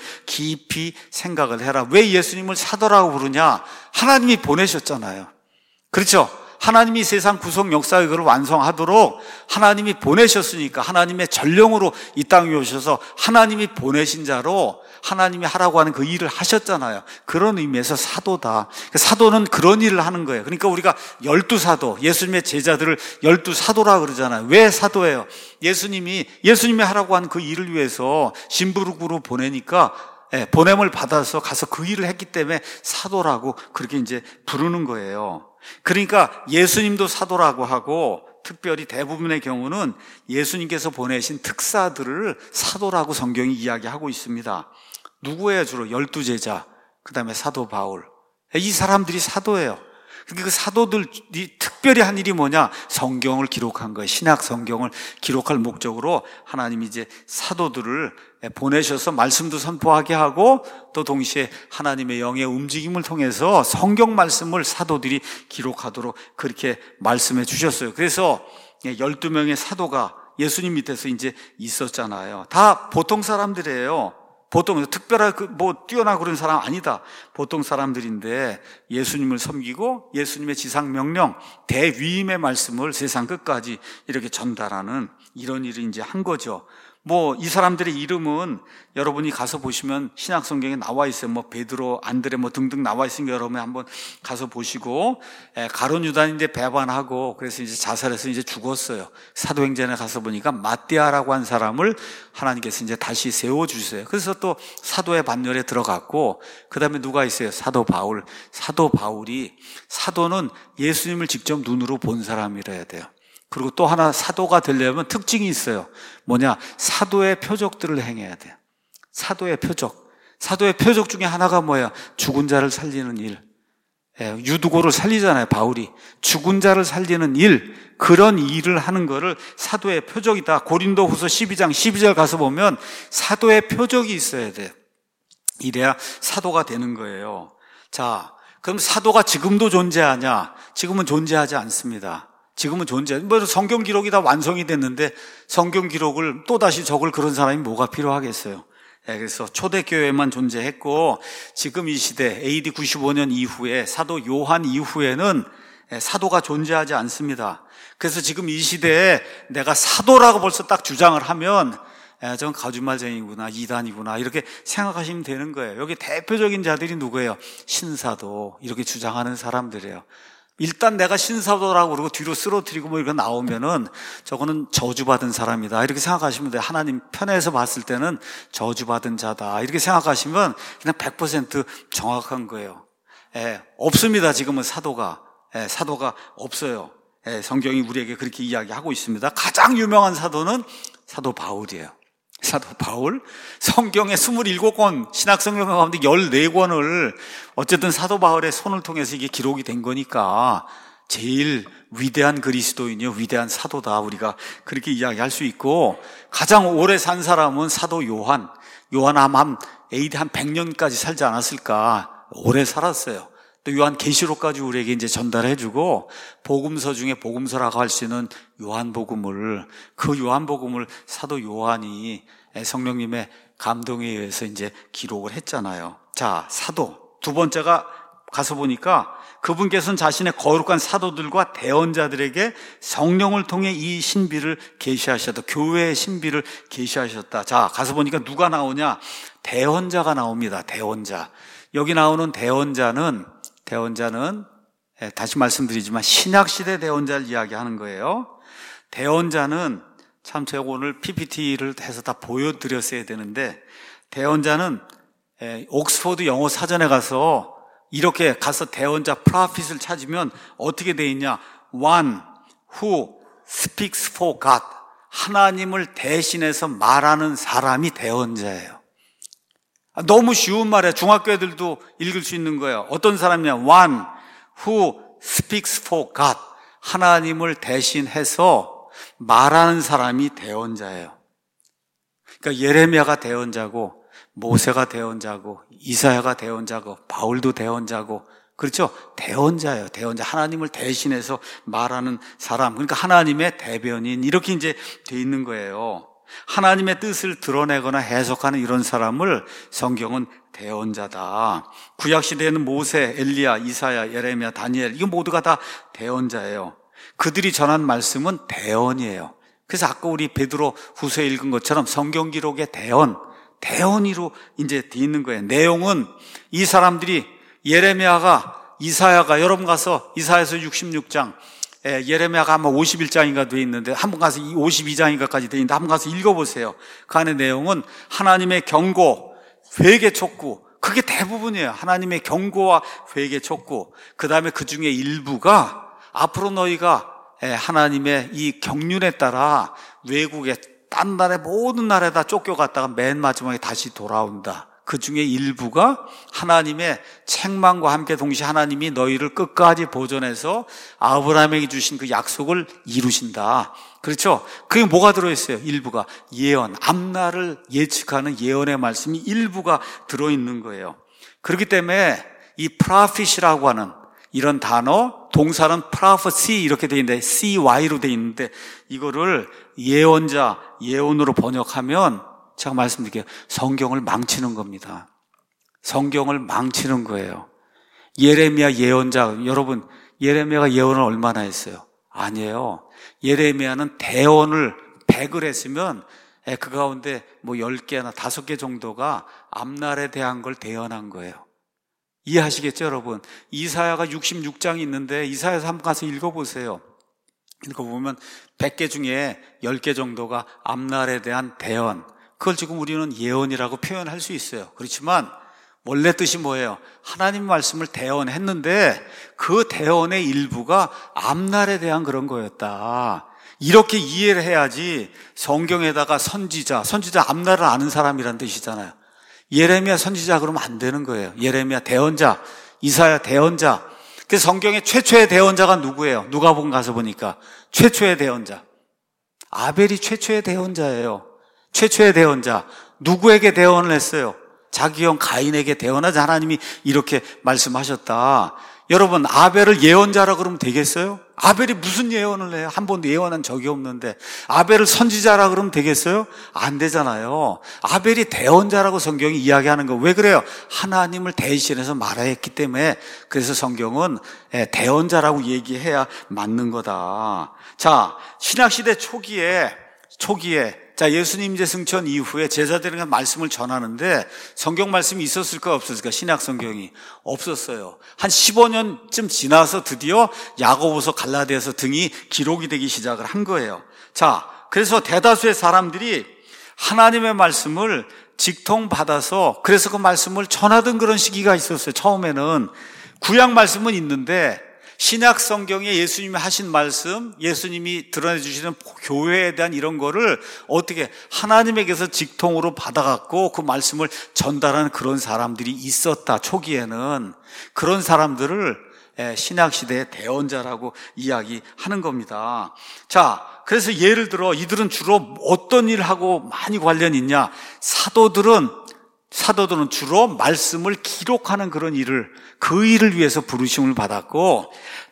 깊이 생각을 해라. 왜 예수님을 사도라고 부르냐? 하나님이 보내셨잖아요. 그렇죠? 하나님이 세상 구속 역사의 그걸 완성하도록 하나님이 보내셨으니까, 하나님의 전령으로 이 땅에 오셔서 하나님이 보내신 자로 하나님이 하라고 하는 그 일을 하셨잖아요. 그런 의미에서 사도다. 사도는 그런 일을 하는 거예요. 그러니까 우리가 열두 사도, 예수님의 제자들을 열두 사도라 그러잖아요. 왜 사도예요? 예수님이 예수님이 하라고 하는 그 일을 위해서 심부름으로 보내니까, 예, 보냄을 받아서 가서 그 일을 했기 때문에 사도라고 그렇게 이제 부르는 거예요. 그러니까 예수님도 사도라고 하고, 특별히 대부분의 경우는 예수님께서 보내신 특사들을 사도라고 성경이 이야기하고 있습니다. 누구예요? 주로 열두 제자, 그 다음에 사도 바울. 이 사람들이 사도예요. 그 사도들이 특별히 한 일이 뭐냐? 성경을 기록한 거예요. 신약 성경을 기록할 목적으로 하나님이 이제 사도들을 보내셔서 말씀도 선포하게 하고, 또 동시에 하나님의 영의 움직임을 통해서 성경 말씀을 사도들이 기록하도록 그렇게 말씀해 주셨어요. 그래서 열두 명의 사도가 예수님 밑에서 이제 있었잖아요. 다 보통 사람들이에요. 보통 특별하게 뭐 뛰어나 그런 사람 아니다. 보통 사람들인데 예수님을 섬기고 예수님의 지상 명령, 대위임의 말씀을 세상 끝까지 이렇게 전달하는 이런 일을 이제 한 거죠. 뭐 이 사람들의 이름은 여러분이 가서 보시면 신약 성경에 나와 있어요. 뭐 베드로, 안드레 뭐 등등 나와 있으니까 여러분이 한번 가서 보시고, 가룟 유다는 이제 배반하고 그래서 이제 자살해서 이제 죽었어요. 사도행전에 가서 보니까 마띠아라고 한 사람을 하나님께서 이제 다시 세워 주세요. 그래서 또 사도의 반열에 들어갔고, 그다음에 누가 있어요? 사도 바울. 사도 바울이, 사도는 예수님을 직접 눈으로 본 사람이라야 돼요. 그리고 또 하나 사도가 되려면 특징이 있어요. 뭐냐? 사도의 표적들을 행해야 돼요. 사도의 표적. 사도의 표적 중에 하나가 뭐예요? 죽은 자를 살리는 일. 유두고를 살리잖아요, 바울이. 죽은 자를 살리는 일, 그런 일을 하는 거를 사도의 표적이다. 고린도후서 십이 장 십이 절 가서 보면 사도의 표적이 있어야 돼요. 이래야 사도가 되는 거예요. 자, 그럼 사도가 지금도 존재하냐? 지금은 존재하지 않습니다. 지금은 존재, 뭐 성경 기록이 다 완성이 됐는데 성경 기록을 또다시 적을 그런 사람이 뭐가 필요하겠어요. 예, 그래서 초대교회만 존재했고, 지금 이 시대 에이디 구십오 년 이후에 사도 요한 이후에는 사도가 존재하지 않습니다. 그래서 지금 이 시대에 내가 사도라고 벌써 딱 주장을 하면 예, 전 거짓말쟁이구나, 이단이구나 이렇게 생각하시면 되는 거예요. 여기 대표적인 자들이 누구예요? 신사도 이렇게 주장하는 사람들이에요. 일단 내가 신사도라고 그러고 뒤로 쓰러뜨리고 뭐 이렇게 나오면은 저거는 저주받은 사람이다 이렇게 생각하시면 돼요. 하나님 편에서 봤을 때는 저주받은 자다 이렇게 생각하시면 그냥 백 퍼센트 정확한 거예요. 예, 없습니다. 지금은 사도가. 예, 사도가 없어요. 예, 성경이 우리에게 그렇게 이야기하고 있습니다. 가장 유명한 사도는 사도 바울이에요. 사도 바울, 성경의 이십칠 권, 신약성경 가운데 십사 권을 어쨌든 사도 바울의 손을 통해서 이게 기록이 된 거니까 제일 위대한 그리스도인이요, 위대한 사도다, 우리가 그렇게 이야기할 수 있고, 가장 오래 산 사람은 사도 요한. 요한 한 에이디 한 백 년까지 살지 않았을까. 오래 살았어요. 또 요한 계시록까지 우리에게 이제 전달해주고, 복음서 중에 복음서라고 할 수 있는 요한복음을, 그 요한복음을 사도 요한이 성령님의 감동에 의해서 이제 기록을 했잖아요. 자, 사도. 두 번째가 가서 보니까 그분께서는 자신의 거룩한 사도들과 대언자들에게 성령을 통해 이 신비를 계시하셨다. 교회의 신비를 계시하셨다. 자, 가서 보니까 누가 나오냐? 대언자가 나옵니다. 대언자. 여기 나오는 대언자는 대언자는 다시 말씀드리지만 신약시대 대언자를 이야기하는 거예요. 대언자는 참 제가 오늘 피피티를 해서 다 보여드렸어야 되는데, 대언자는 옥스퍼드 영어 사전에 가서 이렇게 가서 대언자 프라핏을 찾으면 어떻게 돼 있냐? One who speaks for God. 하나님을 대신해서 말하는 사람이 대언자예요. 너무 쉬운 말이에요. 중학교 애들도 읽을 수 있는 거예요. 어떤 사람이냐? One who speaks for God. 하나님을 대신해서 말하는 사람이 대언자예요. 그러니까 예레미야가 대언자고, 모세가 대언자고, 이사야가 대언자고, 바울도 대언자고, 그렇죠? 대언자예요. 대언자. 하나님을 대신해서 말하는 사람. 그러니까 하나님의 대변인. 이렇게 이제 돼 있는 거예요. 하나님의 뜻을 드러내거나 해석하는 이런 사람을 성경은 대언자다. 구약시대에는 모세, 엘리야, 이사야, 예레미야, 다니엘, 이거 모두가 다 대언자예요. 그들이 전한 말씀은 대언이에요. 그래서 아까 우리 베드로 후서에 읽은 것처럼 성경 기록의 대언, 대언이로 이제 돼 있는 거예요. 내용은 이 사람들이 예레미야가, 이사야가, 여러분 가서 이사야서 육십육 장, 예레미야가 아마 오십일 장인가 돼 있는데 한번 가서 오십이 장인가까지 돼 있는데 한번 가서 읽어보세요. 그 안에 내용은 하나님의 경고, 회개 촉구, 그게 대부분이에요. 하나님의 경고와 회개 촉구. 그 다음에 그 중에 일부가 앞으로 너희가 하나님의 이 경륜에 따라 외국에 딴 나라의 모든 나라에 다 쫓겨갔다가 맨 마지막에 다시 돌아온다. 그 중에 일부가 하나님의 책망과 함께 동시에 하나님이 너희를 끝까지 보존해서 아브라함에게 주신 그 약속을 이루신다. 그렇죠? 그게 뭐가 들어있어요? 일부가 예언, 앞날을 예측하는 예언의 말씀이 일부가 들어있는 거예요. 그렇기 때문에 이 prophet이라고 하는 이런 단어, 동사는 prophecy 이렇게 돼 있는데 씨와이로 돼 있는데 이거를 예언자, 예언으로 번역하면 제가 말씀드릴게요. 성경을 망치는 겁니다. 성경을 망치는 거예요. 예레미야 예언자, 여러분 예레미야가 예언을 얼마나 했어요? 아니에요. 예레미야는 대언을 백을 했으면 그 가운데 뭐 열 개나 다섯 개 정도가 앞날에 대한 걸 대언한 거예요. 이해하시겠죠, 여러분? 이사야가 육십육 장이 있는데 이사야서 한번 가서 읽어보세요. 읽어보면 백 개 중에 열 개 정도가 앞날에 대한 대언. 그걸 지금 우리는 예언이라고 표현할 수 있어요. 그렇지만 원래 뜻이 뭐예요? 하나님 말씀을 대언했는데 그 대언의 일부가 앞날에 대한 그런 거였다. 이렇게 이해를 해야지 성경에다가 선지자, 선지자 앞날을 아는 사람이란 뜻이잖아요. 예레미야 선지자 그러면 안 되는 거예요. 예레미야 대언자, 이사야 대언자. 그래서 성경의 최초의 대언자가 누구예요? 누가복음 가서 보니까 최초의 대언자. 아벨이 최초의 대언자예요. 최초의 대언자. 누구에게 대언을 했어요? 자기 형 가인에게 대언하자. 하나님이 이렇게 말씀하셨다. 여러분 아벨을 예언자라 그러면 되겠어요? 아벨이 무슨 예언을 해요? 한 번도 예언한 적이 없는데 아벨을 선지자라 그러면 되겠어요? 안 되잖아요. 아벨이 대언자라고 성경이 이야기하는 거. 왜 그래요? 하나님을 대신해서 말했기 때문에. 그래서 성경은 대언자라고 얘기해야 맞는 거다. 자, 신약시대 초기에 초기에 자, 예수님 이제 승천 이후에 제자들에게 말씀을 전하는데 성경 말씀이 있었을까 없었을까? 신약 성경이 없었어요. 한 십오 년쯤 지나서 드디어 야고보서 갈라디아서 등이 기록이 되기 시작을 한 거예요. 자, 그래서 대다수의 사람들이 하나님의 말씀을 직통받아서 그래서 그 말씀을 전하던 그런 시기가 있었어요. 처음에는 구약 말씀은 있는데 신약 성경에 예수님이 하신 말씀, 예수님이 드러내 주시는 교회에 대한 이런 거를 어떻게 하나님에게서 직통으로 받아갖고 그 말씀을 전달하는 그런 사람들이 있었다. 초기에는 그런 사람들을 신약 시대의 대언자라고 이야기하는 겁니다. 자, 그래서 예를 들어 이들은 주로 어떤 일을 하고 많이 관련이 있냐? 사도들은 사도들은 주로 말씀을 기록하는 그런 일을, 그 일을 위해서 부르심을 받았고,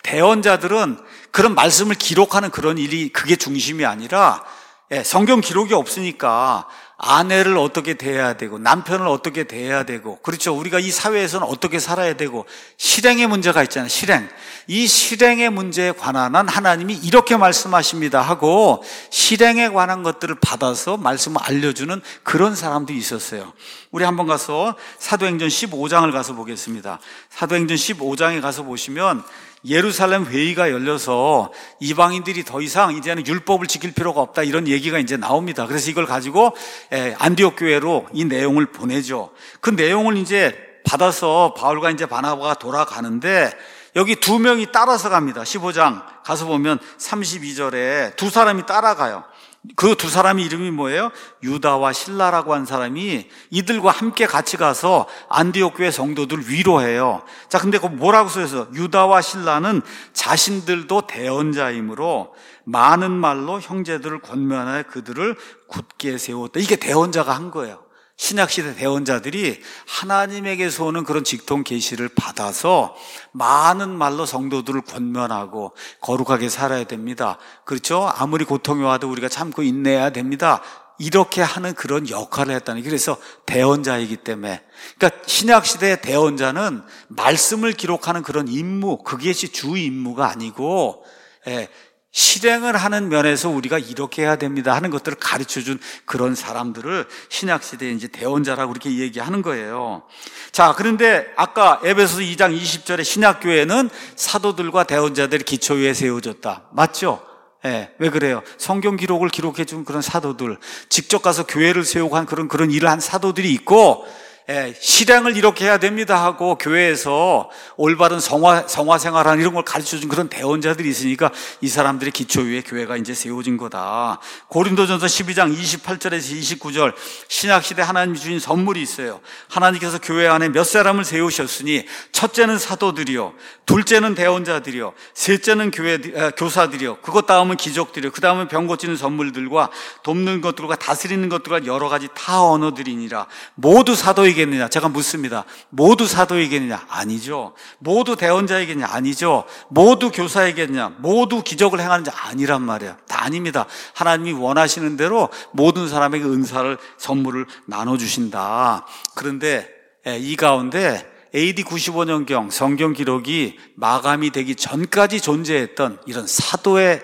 대언자들은 그런 말씀을 기록하는 그런 일이 그게 중심이 아니라, 예, 성경 기록이 없으니까 아내를 어떻게 대해야 되고 남편을 어떻게 대해야 되고, 그렇죠, 우리가 이 사회에서는 어떻게 살아야 되고, 실행의 문제가 있잖아요. 실행. 이 실행의 문제에 관한 한 하나님이 이렇게 말씀하십니다 하고 실행에 관한 것들을 받아서 말씀을 알려주는 그런 사람도 있었어요. 우리 한번 가서 사도행전 십오 장을 가서 보겠습니다. 사도행전 십오 장에 가서 보시면 예루살렘 회의가 열려서 이방인들이 더 이상 이제는 율법을 지킬 필요가 없다, 이런 얘기가 이제 나옵니다. 그래서 이걸 가지고 안디옥 교회로 이 내용을 보내죠. 그 내용을 이제 받아서 바울과 이제 바나바가 돌아가는데 여기 두 명이 따라서 갑니다. 십오 장 가서 보면 삼십이 절에 두 사람이 따라가요. 그 두 사람의 이름이 뭐예요? 유다와 실라라고 한 사람이 이들과 함께 같이 가서 안디옥 교회 성도들 위로해요. 자, 근데 그 뭐라고 써있어요? 유다와 실라는 자신들도 대언자이므로 많은 말로 형제들을 권면하여 그들을 굳게 세웠다. 이게 대언자가 한 거예요. 신약시대 대언자들이 하나님에게서 오는 그런 직통 계시를 받아서 많은 말로 성도들을 권면하고 거룩하게 살아야 됩니다. 그렇죠? 아무리 고통이 와도 우리가 참고 인내해야 됩니다. 이렇게 하는 그런 역할을 했다는, 그래서 대언자이기 때문에. 그러니까 신약시대의 대언자는 말씀을 기록하는 그런 임무, 그것이 주 임무가 아니고, 예, 실행을 하는 면에서 우리가 이렇게 해야 됩니다 하는 것들을 가르쳐준 그런 사람들을 신약시대에 이제 대언자라고 그렇게 얘기하는 거예요. 자, 그런데 아까 에베소서 이 장 이십 절에 신약교회는 사도들과 대언자들이 기초 위에 세워졌다. 맞죠? 예, 왜 그래요? 성경 기록을 기록해준 그런 사도들, 직접 가서 교회를 세우고 한 그런, 그런 일을 한 사도들이 있고, 예, 실행을 이렇게 해야 됩니다 하고 교회에서 올바른 성화, 성화 생활하는 이런 걸 가르쳐준 그런 대언자들이 있으니까 이 사람들의 기초 위에 교회가 이제 세워진 거다. 고린도전서 십이 장 이십팔 절에서 이십구 절, 신약시대 하나님이 주신 선물이 있어요. 하나님께서 교회 안에 몇 사람을 세우셨으니 첫째는 사도들이요, 둘째는 대언자들이요, 셋째는 교회, 아, 교사들이요, 그것 다음은 기적들이요, 그 다음은 병 고치는 선물들과 돕는 것들과 다스리는 것들과 여러 가지 타 언어들이니라. 모두 사도에게 겠느냐? 제가 묻습니다. 모두 사도이겠느냐? 아니죠. 모두 대언자이겠느냐? 아니죠. 모두 교사이겠느냐? 모두 기적을 행하는 자 아니란 말이에요. 다 아닙니다. 하나님이 원하시는 대로 모든 사람에게 은사를, 선물을 나눠주신다. 그런데 이 가운데 에이디 구십오 년경 성경 기록이 마감이 되기 전까지 존재했던 이런 사도의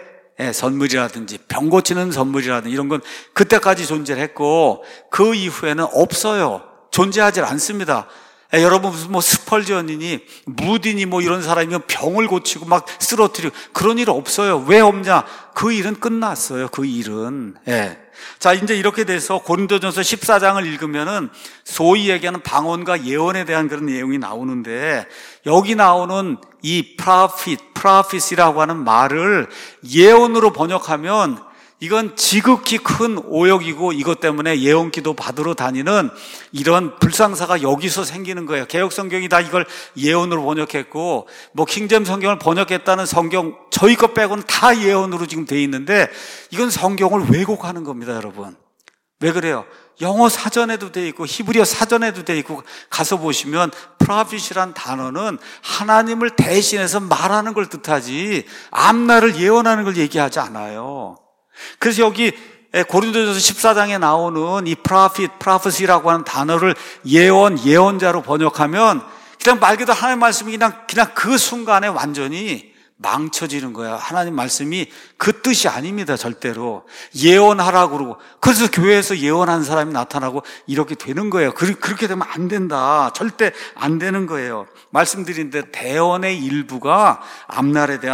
선물이라든지 병 고치는 선물이라든지 이런 건 그때까지 존재를 했고, 그 이후에는 없어요. 존재하지 않습니다. 에, 여러분 무슨 뭐 스펄전이니 무디니 뭐 이런 사람이면 병을 고치고 막 쓰러뜨리고 그런 일 없어요. 왜 없냐? 그 일은 끝났어요. 그 일은. 예. 자, 이제 이렇게 돼서 고린도전서 십사 장을 읽으면은 소위 얘기하는 방언과 예언에 대한 그런 내용이 나오는데, 여기 나오는 이 prophet, prophet이라고 하는 말을 예언으로 번역하면 이건 지극히 큰 오역이고, 이것 때문에 예언기도 받으러 다니는 이런 불상사가 여기서 생기는 거예요. 개혁성경이 다 이걸 예언으로 번역했고, 뭐 킹잼 성경을 번역했다는 성경 저희 것 빼고는 다 예언으로 지금 돼 있는데, 이건 성경을 왜곡하는 겁니다, 여러분. 왜 그래요? 영어 사전에도 돼 있고 히브리어 사전에도 돼 있고, 가서 보시면 프로핏이란 단어는 하나님을 대신해서 말하는 걸 뜻하지 앞날을 예언하는 걸 얘기하지 않아요. 그래서 여기 고린도전서 십사 장에 나오는 이 prophet, prophecy라고 하는 단어를 예언, 예언자로 번역하면 그냥 말 그대로 하나님 말씀이 그냥, 그냥 그 순간에 완전히 망쳐지는 거야. 하나님 말씀이 그 뜻이 아닙니다, 절대로. 예언하라고 그러고, 그래서 교회에서 예언한 사람이 나타나고 이렇게 되는 거예요. 그렇게 되면 안 된다. 절대 안 되는 거예요. 말씀드린 대로 대언의 일부가 앞날에 대한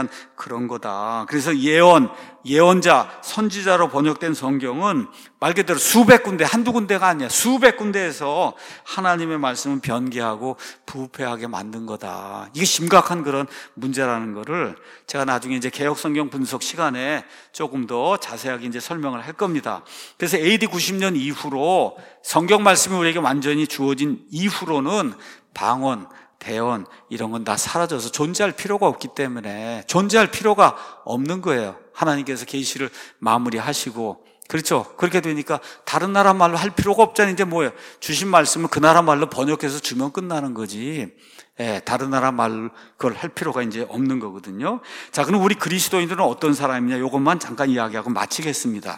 그런 거다. 그래서 예언, 예언자, 선지자로 번역된 성경은 말 그대로 수백 군데, 한두 군데가 아니야. 수백 군데에서 하나님의 말씀을 변개하고 부패하게 만든 거다. 이게 심각한 그런 문제라는 거를 제가 나중에 이제 개역 성경 분석 시간에 조금 더 자세하게 이제 설명을 할 겁니다. 그래서 에이디 구십 년 이후로 성경 말씀이 우리에게 완전히 주어진 이후로는 방언, 대언 이런 건 다 사라져서 존재할 필요가 없기 때문에 존재할 필요가 없는 거예요. 하나님께서 계시를 마무리하시고, 그렇죠? 그렇게 되니까 다른 나라 말로 할 필요가 없잖아요. 이제 뭐예요? 주신 말씀을 그 나라 말로 번역해서 주면 끝나는 거지. 예, 다른 나라 말 그걸 할 필요가 이제 없는 거거든요. 자, 그럼 우리 그리스도인들은 어떤 사람이냐? 이것만 잠깐 이야기하고 마치겠습니다.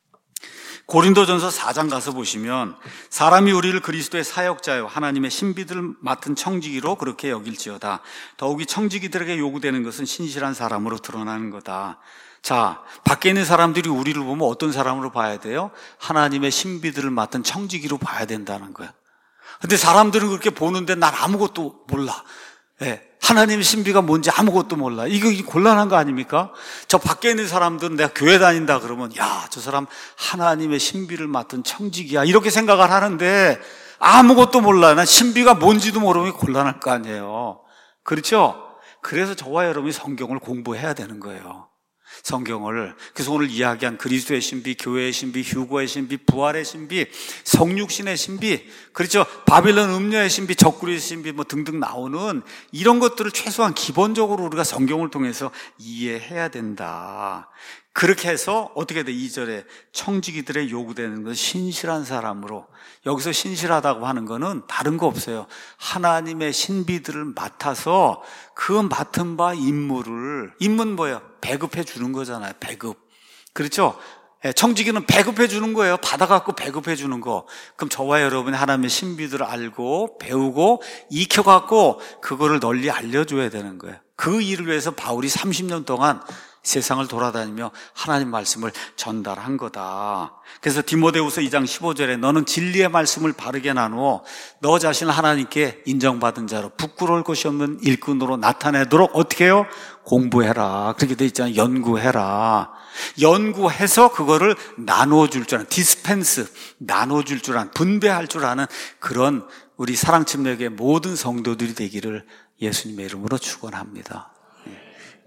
고린도전서 사 장 가서 보시면 사람이 우리를 그리스도의 사역자요 하나님의 신비들을 맡은 청지기로 그렇게 여길지어다. 더욱이 청지기들에게 요구되는 것은 신실한 사람으로 드러나는 거다. 자, 밖에 있는 사람들이 우리를 보면 어떤 사람으로 봐야 돼요? 하나님의 신비들을 맡은 청지기로 봐야 된다는 거야. 근데 사람들은 그렇게 보는데 난 아무것도 몰라. 예, 하나님의 신비가 뭔지 아무것도 몰라. 이거 곤란한 거 아닙니까? 저 밖에 있는 사람들은 내가 교회 다닌다 그러면 야, 저 사람 하나님의 신비를 맡은 청지기야 이렇게 생각을 하는데 아무것도 몰라. 난 신비가 뭔지도 모르면 곤란할 거 아니에요. 그렇죠? 그래서 저와 여러분이 성경을 공부해야 되는 거예요. 성경을. 그래서 오늘 이야기한 그리스도의 신비, 교회의 신비, 휴거의 신비, 부활의 신비, 성육신의 신비, 그렇죠? 바빌론 음녀의 신비, 적그리스도의 신비 뭐 등등 나오는 이런 것들을 최소한 기본적으로 우리가 성경을 통해서 이해해야 된다. 그렇게 해서 어떻게 돼? 이 절에 청지기들의 요구되는 것은 신실한 사람으로. 여기서 신실하다고 하는 거는 다른 거 없어요. 하나님의 신비들을 맡아서 그 맡은 바 임무를, 임무는 뭐예요? 배급해 주는 거잖아요. 배급. 그렇죠? 청지기는 배급해 주는 거예요. 받아갖고 배급해 주는 거. 그럼 저와 여러분이 하나님의 신비들을 알고 배우고 익혀갖고 그거를 널리 알려줘야 되는 거예요. 그 일을 위해서 바울이 삼십 년 동안 세상을 돌아다니며 하나님 말씀을 전달한 거다. 그래서 디모데후서 이 장 십오 절에 너는 진리의 말씀을 바르게 나누어 너 자신을 하나님께 인정받은 자로 부끄러울 것이 없는 일꾼으로 나타내도록 어떻게 해요? 공부해라. 그렇게 돼 있잖아요. 연구해라. 연구해서 그거를 나누어줄 줄 아는, 디스펜스, 나눠줄 줄 아는, 분배할 줄 아는 그런 우리 사랑침례교회 모든 성도들이 되기를 예수님의 이름으로 축원합니다.